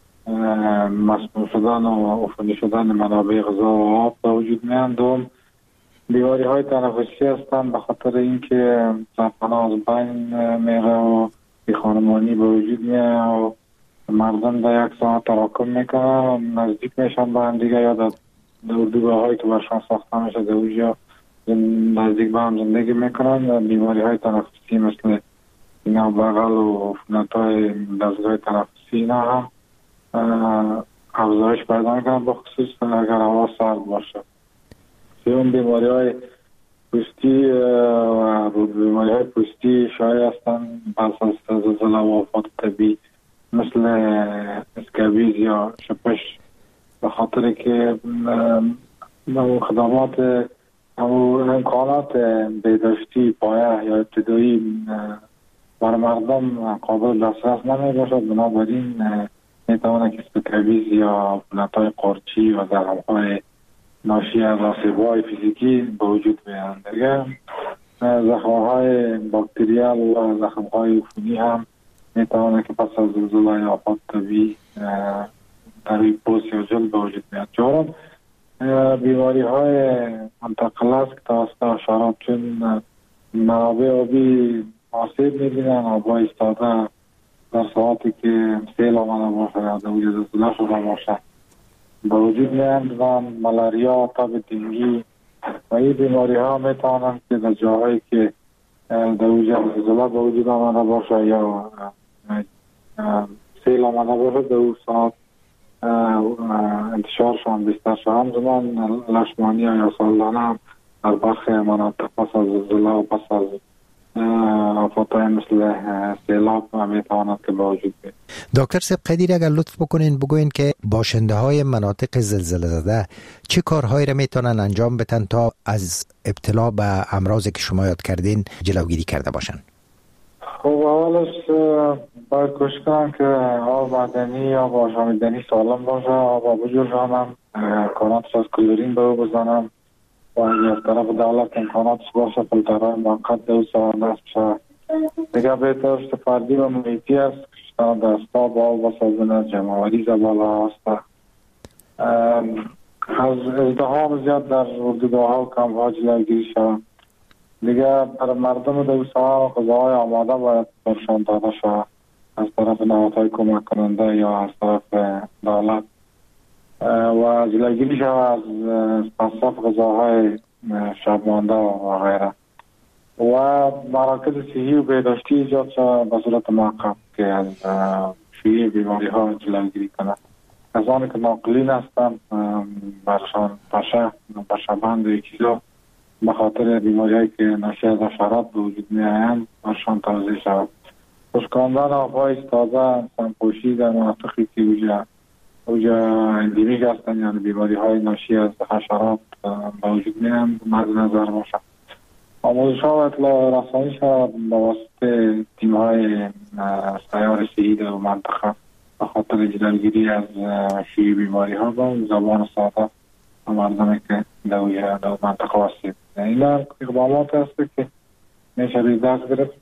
مسموم شدن و عفونی شدن منابع غذا و آب به وجود میان. دوم بیماری های تنفسی هستند به خاطر اینکه سرطان از بین میره و خانمانی به وجود میاد و مردم در یک ساعت تراکم میکنه، نزدیک میشن به هم دیگه یا در اردوگاه هایی که برشان ساخته میشه در اونجا نزدیک به هم زندگی میکنن. بیماری های تنفسی مثل اینا بغل و عفونت های دستگاه تنفسی اینا هم افزایش پیدا میکنن، به خصوص اگر هوا سرد باشه. سوم بیماری های پوستی و بیماری های پوستی شایع هستند پس از زلزله و آفات طبیعی مثل اسکابیز یا شپش، به خاطر که خدمات امکانات بهداشتی پایه یا ابتدایی برای مردم قابل دسترس نمی باشد. بنابراین میتواند که اسکابیز یا عفونت‌های قارچی و زخم‌های ناشی از آسیب‌های فیزیکی به وجود بیایند. دیگه زخم‌های باکتریال و زخم‌های عفونی هم میتواند که پس از زلزله یا آفات طبیعی در پوست یا جلد به وجود بیاد. چهارم بیماری‌های منتقل است که توسط حشرات، چون منابع آبی آسیب می‌بینند، آب‌ها ایستاده در ساعتی که سیل آمده باشه یا در وجود زلزله شده باشه به وجود میاد و ملاریا، تب دنگی و این بیماری ها میتوانند که در جاهایی که در وجود زلزله به وجود آمده باشه یا سیل آمده باشه در اون ساعت انتشارشان بیشتر شد. همزمان لشمانی یا سالدانه هم در برخی مناطق پس از زلزله و پس از آفاتهای مثل سیلاب میتواند که به وجود بیاد. دکتر سیب قدیر اگر لطف بکنین بگوین که باشنده های مناطق زلزله زده چه کارهایی را میتونن انجام بدن تا از ابتلا به امراضی که شما یاد کردین جلوگیری کرده باشن؟ خب اولش باید کوشش کنم که آب معدنی یا آشامیدنی سالم باشه، آب بجوشانم، کاناتش از کلورین به او بزنم و از طرف دولت امکاناتش باشه فیلترهای موقت در او دست بشه. دیگه بهترش فردی و محیطی است که دستا با آب و صابون جمعوری زباله هست. از ازدحام زیاد در اردوگاه ها و کمپ ها جلوگیری شود. دیگه برای مردم در ساعت غذاهای آماده باید برشان داده شود از طرف نهادهای کمک کننده یا از طرف دولت و جلوگیری شود از مصرف غذاهای شبمانده و غیره و مراکز صحی و بهداشتی ایجاد شود به صورت موقت که از شیوع بیماری ها جلوگیری کنند. کسانی که ناقلین هستند برشان پشه‌بند و چیزا به خاطر بیماری‌هایی که ناشی از حشرات به وجود می‌آیند برشان توزیع شود. خشکاندن آب‌های تازه، سمپوشی در مناطقی که اوجا اندیمیک هستند، یعنی بیماری‌های ناشی از حشرات به وجود می‌آیند مد نظر باشد. آموزش‌ها و اطلاع رسانی شود به واسطه تیم‌های سیار صحی و منطقه به خاطر جلوگیری از شیوع بیماری‌ها با زبان ساده و مردمی که در منطقه واسید. این اقدامات هست که میشه دست گرفت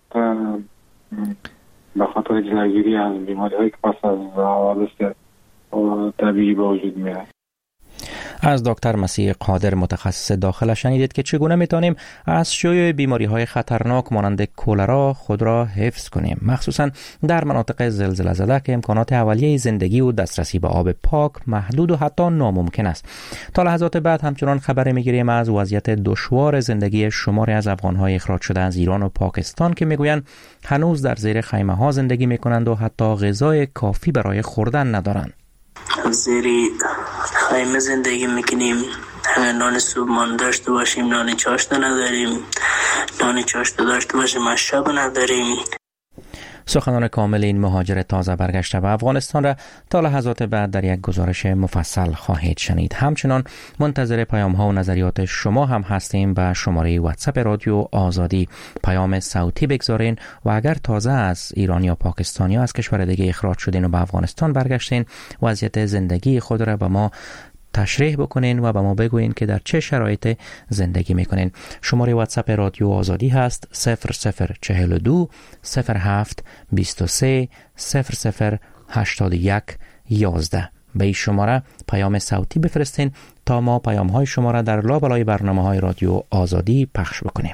به خاطر جلوگیری از بیماری‌هایی که پس از حوادث طبیعی به وجود میاد. از دکتر مسیح قادر متخصص داخله شنیدید که چگونه میتونیم از شیوع بیماری‌های خطرناک مانند کولرا خود را حفظ کنیم، مخصوصا در مناطق زلزله زده که امکانات اولیه زندگی و دسترسی به آب پاک محدود و حتی ناممکن است. تا لحظات بعد همچنان خبر میگیریم از وضعیت دشوار زندگی شماری از افغان‌های اخراج شده از ایران و پاکستان که میگویند هنوز در زیر خیمه‌ها زندگی میکنند و حتی غذای کافی برای خوردن ندارند. زیری خیمه زندگی میکنیم، نان صبحانه داشته باشیم، نان چاشت نداریم، نان چاشت داشته باشیم مشروب نداریم. سخنان کامل این مهاجر تازه برگشته به افغانستان را تا لحظات بعد در یک گزارش مفصل خواهید شنید. همچنان منتظر پیام ها و نظریات شما هم هستیم. به شماره واتساپ رادیو آزادی پیام صوتی بگذارین و اگر تازه از ایران یا پاکستان یا از کشور دیگه اخراج شدین و به افغانستان برگشتین وضعیت زندگی خود را به ما تشریح بکنین و به ما بگوین که در چه شرایط زندگی میکنین. شماره واتساپ رادیو آزادی هست 0042 07 23 00 81 11. به این شماره پیام صوتی بفرستین تا ما پیام های شما را در لابلای برنامه های رادیو آزادی پخش بکنیم.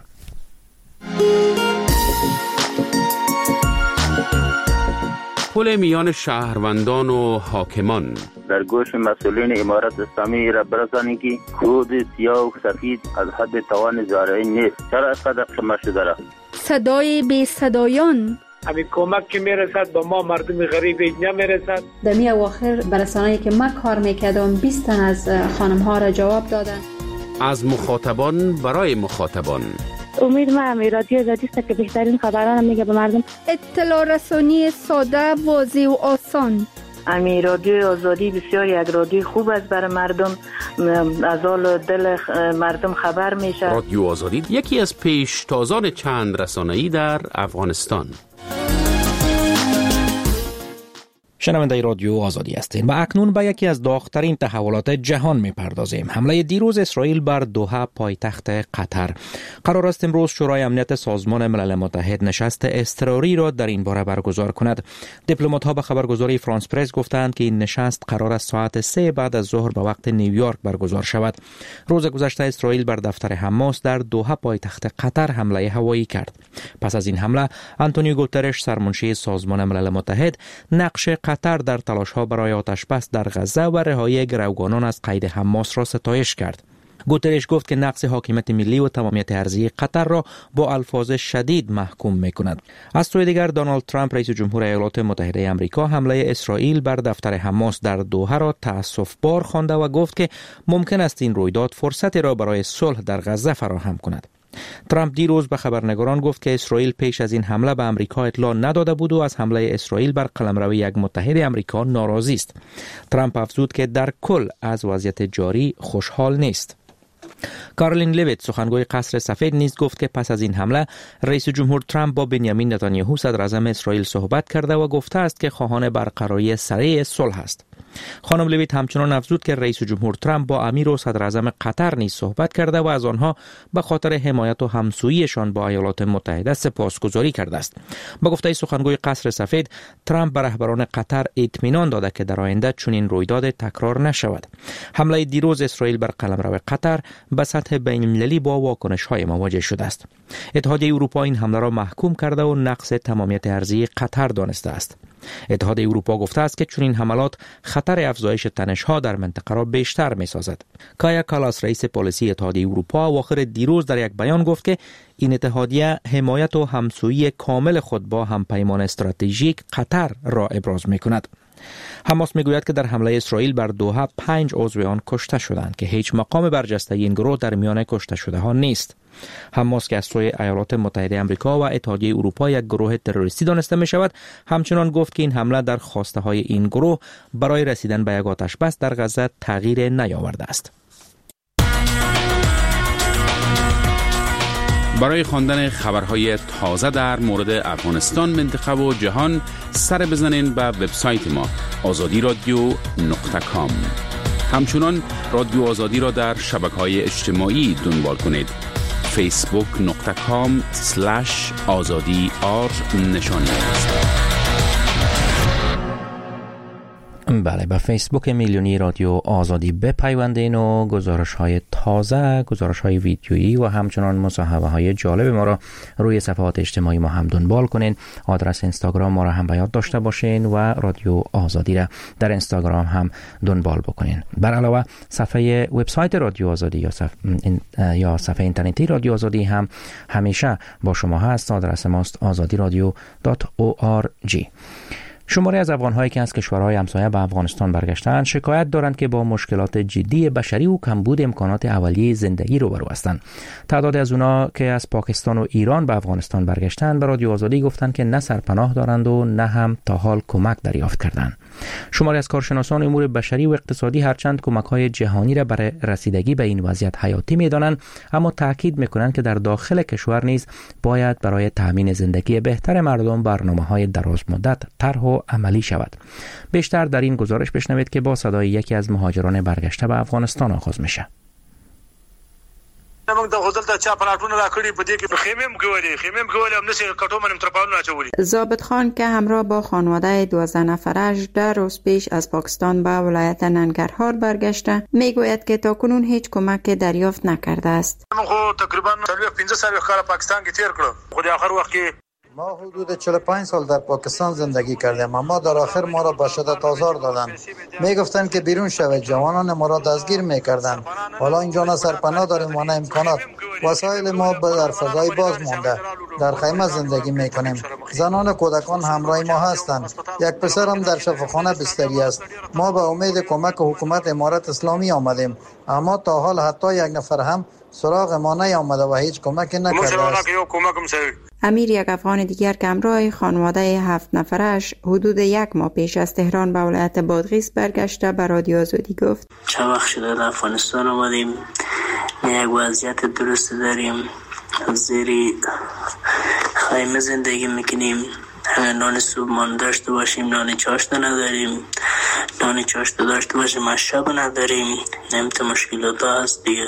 پل میان شهروندان و حاکمان در گوش مسئولین امارت اسلامی را برسانید که کود سیاه و سفید از حد توان زارعی نیست. چرا اینقدر خمه شده را؟ صدای بی صدایان همین کمک که میرسد به ما مردم غریب اینجا میرسد. در می اواخر برسانه‌ای که من کار میکردم 20 تن از خانم ها را جواب دادن. از مخاطبان برای مخاطبان. امید ما رادیو آزادی است که بهترین خبران میگه به مردم. اطلاع رسانی ساده، واضح و آسان. رادیو آزادی بسیار یک رادیو خوب است برای مردم، از حال دل مردم خبر میشه. رادیو آزادی یکی از پیشتازان چند رسانه‌ای در افغانستان. شنونده رادیو آزادی هستیم و اکنون به یکی از داغ‌ترین تحولات جهان می‌پردازیم. حمله دیروز اسرائیل بر دوحه پایتخت قطر. قرار است امروز شورای امنیت سازمان ملل متحد نشست اضطراری را در این باره برگزار کند. دیپلمات‌ها به خبرگزاری فرانس پرس گفتند که این نشست قرار است ساعت 3 بعد از ظهر به وقت نیویورک برگزار شود. روز گذشته اسرائیل بر دفتر حماس در دوحه پایتخت قطر حمله هوایی کرد. پس از این حمله آنتونیو گوترش سرمنشی سازمان ملل متحد نقش قطر در تلاش‌ها برای آتش‌بس در غزه و رهایی گروگانان از قید حماس را ستایش کرد. گوترش گفت که نقض حاکمیت ملی و تمامیت ارضی قطر را با الفاظ شدید محکوم می‌کند. از سوی دیگر دونالد ترامپ رئیس جمهور ایالات متحده آمریکا حمله اسرائیل بر دفتر حماس در دوحه را تأسف‌بار خوانده و گفت که ممکن است این رویداد فرصتی را برای صلح در غزه فراهم کند. ترامپ دیروز به خبرنگاران گفت که اسرائیل پیش از این حمله به آمریکا اطلاع نداده بود و از حمله اسرائیل بر قلمرو یک متحد آمریکا ناراضی است. ترامپ افزود که در کل از وضعیت جاری خوشحال نیست. کارولین لیویت سخنگوی قصر سفید نیز گفت که پس از این حمله رئیس جمهور ترامپ با بنیامین نتانیاهو صدر اعظم اسرائیل صحبت کرده و گفته است که خواهان برقراری سریع صلح است. خانم لیویت همچنان افزود که رئیس جمهور ترامپ با امیر و صدر اعظم قطر نیز صحبت کرده و از آنها به خاطر حمایت و همسوییشان با ایالات متحده سپاسگزاری کرده است. با گفته سخنگوی قصر سفید، ترامپ به رهبران قطر اطمینان داده که در آینده چنین رویداد تکرار نشود. حمله دیروز اسرائیل بر قلمرو قطر به سطح بین‌المللی با واکنش‌های مواجه شده است. اتحادیه اروپا این حمله را محکوم کرده و نقض تمامیت ارضی قطر دانسته است. اتحادیه اروپا گفته است که چنین حملات خطر افزایش تنش‌ها در منطقه را بیشتر می‌سازد. کایا کالاس رئیس پالیسی اتحادیه اروپا اواخر دیروز در یک بیان گفت که این اتحادیه حمایت و همسویی کامل خود با همپیمان استراتژیک قطر را ابراز می‌کند. حماس میگوید که در حمله اسرائیل بر دوحه 5 عضو آن کشته شدند که هیچ مقام برجسته این گروه در میان کشته شده ها نیست. حماس که از سوی ایالات متحده آمریکا و اتحادیه اروپا یک گروه تروریستی دانسته می شود، همچنان گفت که این حمله در خواسته های این گروه برای رسیدن به یک آتش بس در غزه تغییر نیاورده است. برای خواندن خبرهای تازه در مورد افغانستان، منطقه و جهان سر بزنین به وبسایت ما azadiradio.com. همچنان رادیو آزادی را در شبکه‌های اجتماعی دنبال کنید. facebook.com/azadi_r نشانی است. بله، به فیسبوک میلیونی رادیو آزادی بپیوندین و گزارش‌های تازه، گزارش‌های ویدیویی و همچنان مصاحبه‌های جالب ما را روی صفحات اجتماعی ما هم دنبال کنین. آدرس اینستاگرام ما را هم به یاد داشته باشین و رادیو آزادی را در اینستاگرام هم دنبال بکنین. بر علاوه صفحه وبسایت رادیو آزادی یا صفحه اینترنتی رادیو آزادی هم همیشه با شما هست. آدرس ماست azadiradio.org. شماری از افغان‌هایی که از کشورهای همسایه به افغانستان برگشتند شکایت دارند که با مشکلات جدی بشری و کمبود امکانات اولیه زندگی روبرو هستند. تعداد از اونا که از پاکستان و ایران به افغانستان برگشتند به رادیو آزادی گفتند که نه سرپناه دارند و نه هم تا حال کمک دریافت کردند. شماری از کارشناسان امور بشری و اقتصادی هرچند کمک‌های جهانی را برای رسیدگی به این وضعیت حیاتی می‌دانند، اما تاکید می‌کنند که در داخل کشور نیز باید برای تأمین زندگی بهتر مردم برنامه‌های درازمدت طرح و عملی شود. بیشتر در این گزارش بشنوید که با صدای یکی از مهاجران برگشته به افغانستان آغاز میشه. موږ د غزل ته چا پلاټونه راکړي په دې کې خیمه مګولې هم نشي کټو منم ترپاونه اچولي. ضابط خان که همراه با خانواده 12 نفرش در روز پیش از پاکستان به ولایت ننگرهار برگشته، میگوید که تاکنون هیچ کمک دریافت نکرده است. من خو تقریبا 15 کال پاکستان کې تیر کړو، خو د آخر وخت کې ما حدود 45 سال در پاکستان زندگی کردیم، اما در آخر ما را به شدت آزار دادند. میگفتند که بیرون شوید، جوانان ما را دستگیر میکردند. حالا اینجا نه سرپناه داریم و نه امکانات. وسایل ما در فضای باز مانده. در خیمه زندگی میکنیم. زنان و کودکان همراه ما هستند. یک پسرم در شفاخانه بستری است. ما به امید کمک حکومت امارت اسلامی آمدیم، اما تا حال حتی یک نفر هم سراغ ما نیامده و هیچ کمکی نکرده است. امیر، یک افغان دیگر که همراه خانواده 7 نفرش حدود 1 ماه پیش از تهران به ولایت بادغیس برگشته به رادیو آزادی گفت: چند وقت شده در افغانستان آمدیم، یک وضعیت درست داریم، زیر خیمه زندگی میکنیم، نان صبحانه داشته باشیم نان چاشت نداریم، نان چاشت داشته باشیم شب نداریم. نمیت مشکلات هست دیگه،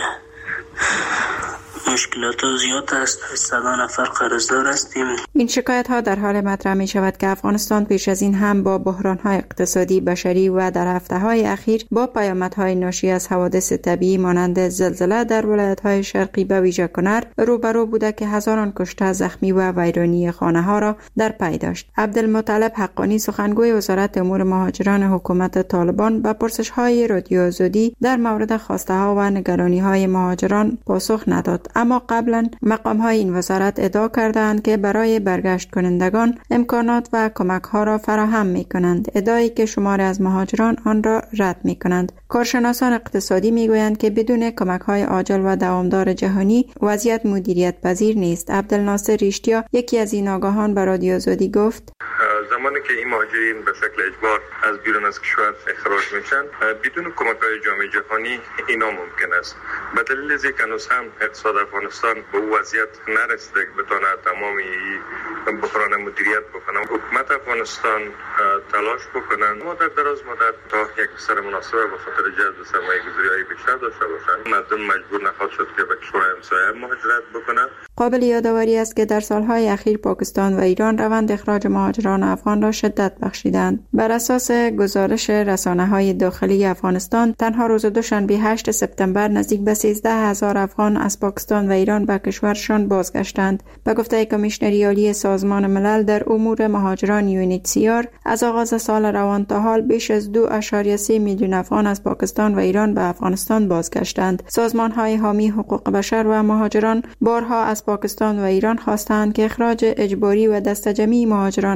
مشکلات زیاد است. 100 نفر قرضدار هستیم. این شکایت ها در حال مطرح می شود که افغانستان پیش از این هم با بحران های اقتصادی، بشری و در هفته های اخیر با پیامدهای ناشی از حوادث طبیعی مانند زلزله در ولایت های شرقی به ویژه کنر روبرو بوده که هزاران کشته، زخمی و ویرانی خانه ها را در پی داشت. عبدالمطلب حقانی، سخنگوی وزارت امور مهاجران حکومت طالبان، به پرسش های رادیو آزادی در مورد خواسته ها و نگرانی های مهاجران پاسخ نداد، اما قبلا مقام های این وزارت ادعا کردند که برای برگشت کنندگان امکانات و کمک ها را فراهم می کنند، ادعایی که شماری از مهاجران آن را رد می کنند. کارشناسان اقتصادی می گویند که بدون کمک های عاجل و دوامدار جهانی وضعیت مدیریت پذیر نیست. عبدالناصر ریشتیا، یکی از این آگاهان، به رادیو آزادی گفت: زمانی که این مهاجرین به شکل اجبار از بیرون از کشور اخراج میشن بدون کمک‌های جامعه جهانی اینا ممکن است. به دلیل اینکه هنوز هم اقتصاد افغانستان به او وضعیت نرسیده که بتونه تمام بحران مدیریت بکنه. حکومت افغانستان تلاش بکنن ما در دراز مدت تا یک سر مناسبه به خاطر جذب سرمایه‌گذاری‌های بیشتر داشته باشند. مردم مجبور نخواهد شد که به کشورهای همسایه مهاجرت بکنند. قابل یادآوری است که در سالهای اخیر پاکستان و ایران روند اخراج مهاجران افغان را شدت بخشیدند. بر اساس گزارش رسانه‌های داخلی افغانستان، تنها روز دوشنبه 8 سپتامبر نزدیک به 13,000 افغان از پاکستان و ایران به کشورشان بازگشتند. به گفته کمیشنری عالی سازمان ملل در امور مهاجران UNHCR، از آغاز سال روان تا حال بیش از 2.3 میلیون افغان از پاکستان و ایران به افغانستان بازگشتند. سازمان‌های حامی حقوق بشر و مهاجران بارها از پاکستان و ایران خواستند که اخراج اجباری و دسته‌جمعی مهاجران افغان را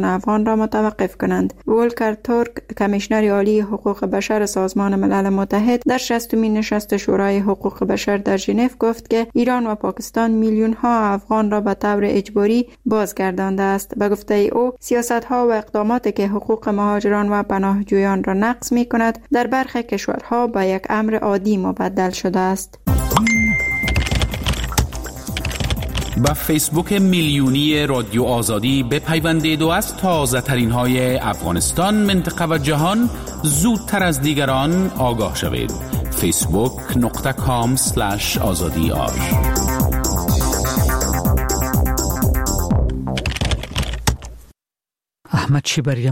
را متوقف کنند. ولکر تورک، کمیشنر عالی حقوق بشر سازمان ملل متحد، در 60مین نشست شورای حقوق بشر در ژنو گفت که ایران و پاکستان میلیون ها افغان را به طور اجباری بازگردانده است. به گفته او، سیاست ها و اقداماتی که حقوق مهاجران و پناهجویان را نقض می کند در برخی کشورها به یک امر عادی مبدل شده است. با فیسبوک میلیونی رادیو آزادی بپیوندید و از تازه ترین های افغانستان، منطقه و جهان زودتر از دیگران آگاه شوید. facebook.com/azadi. احمد شیبری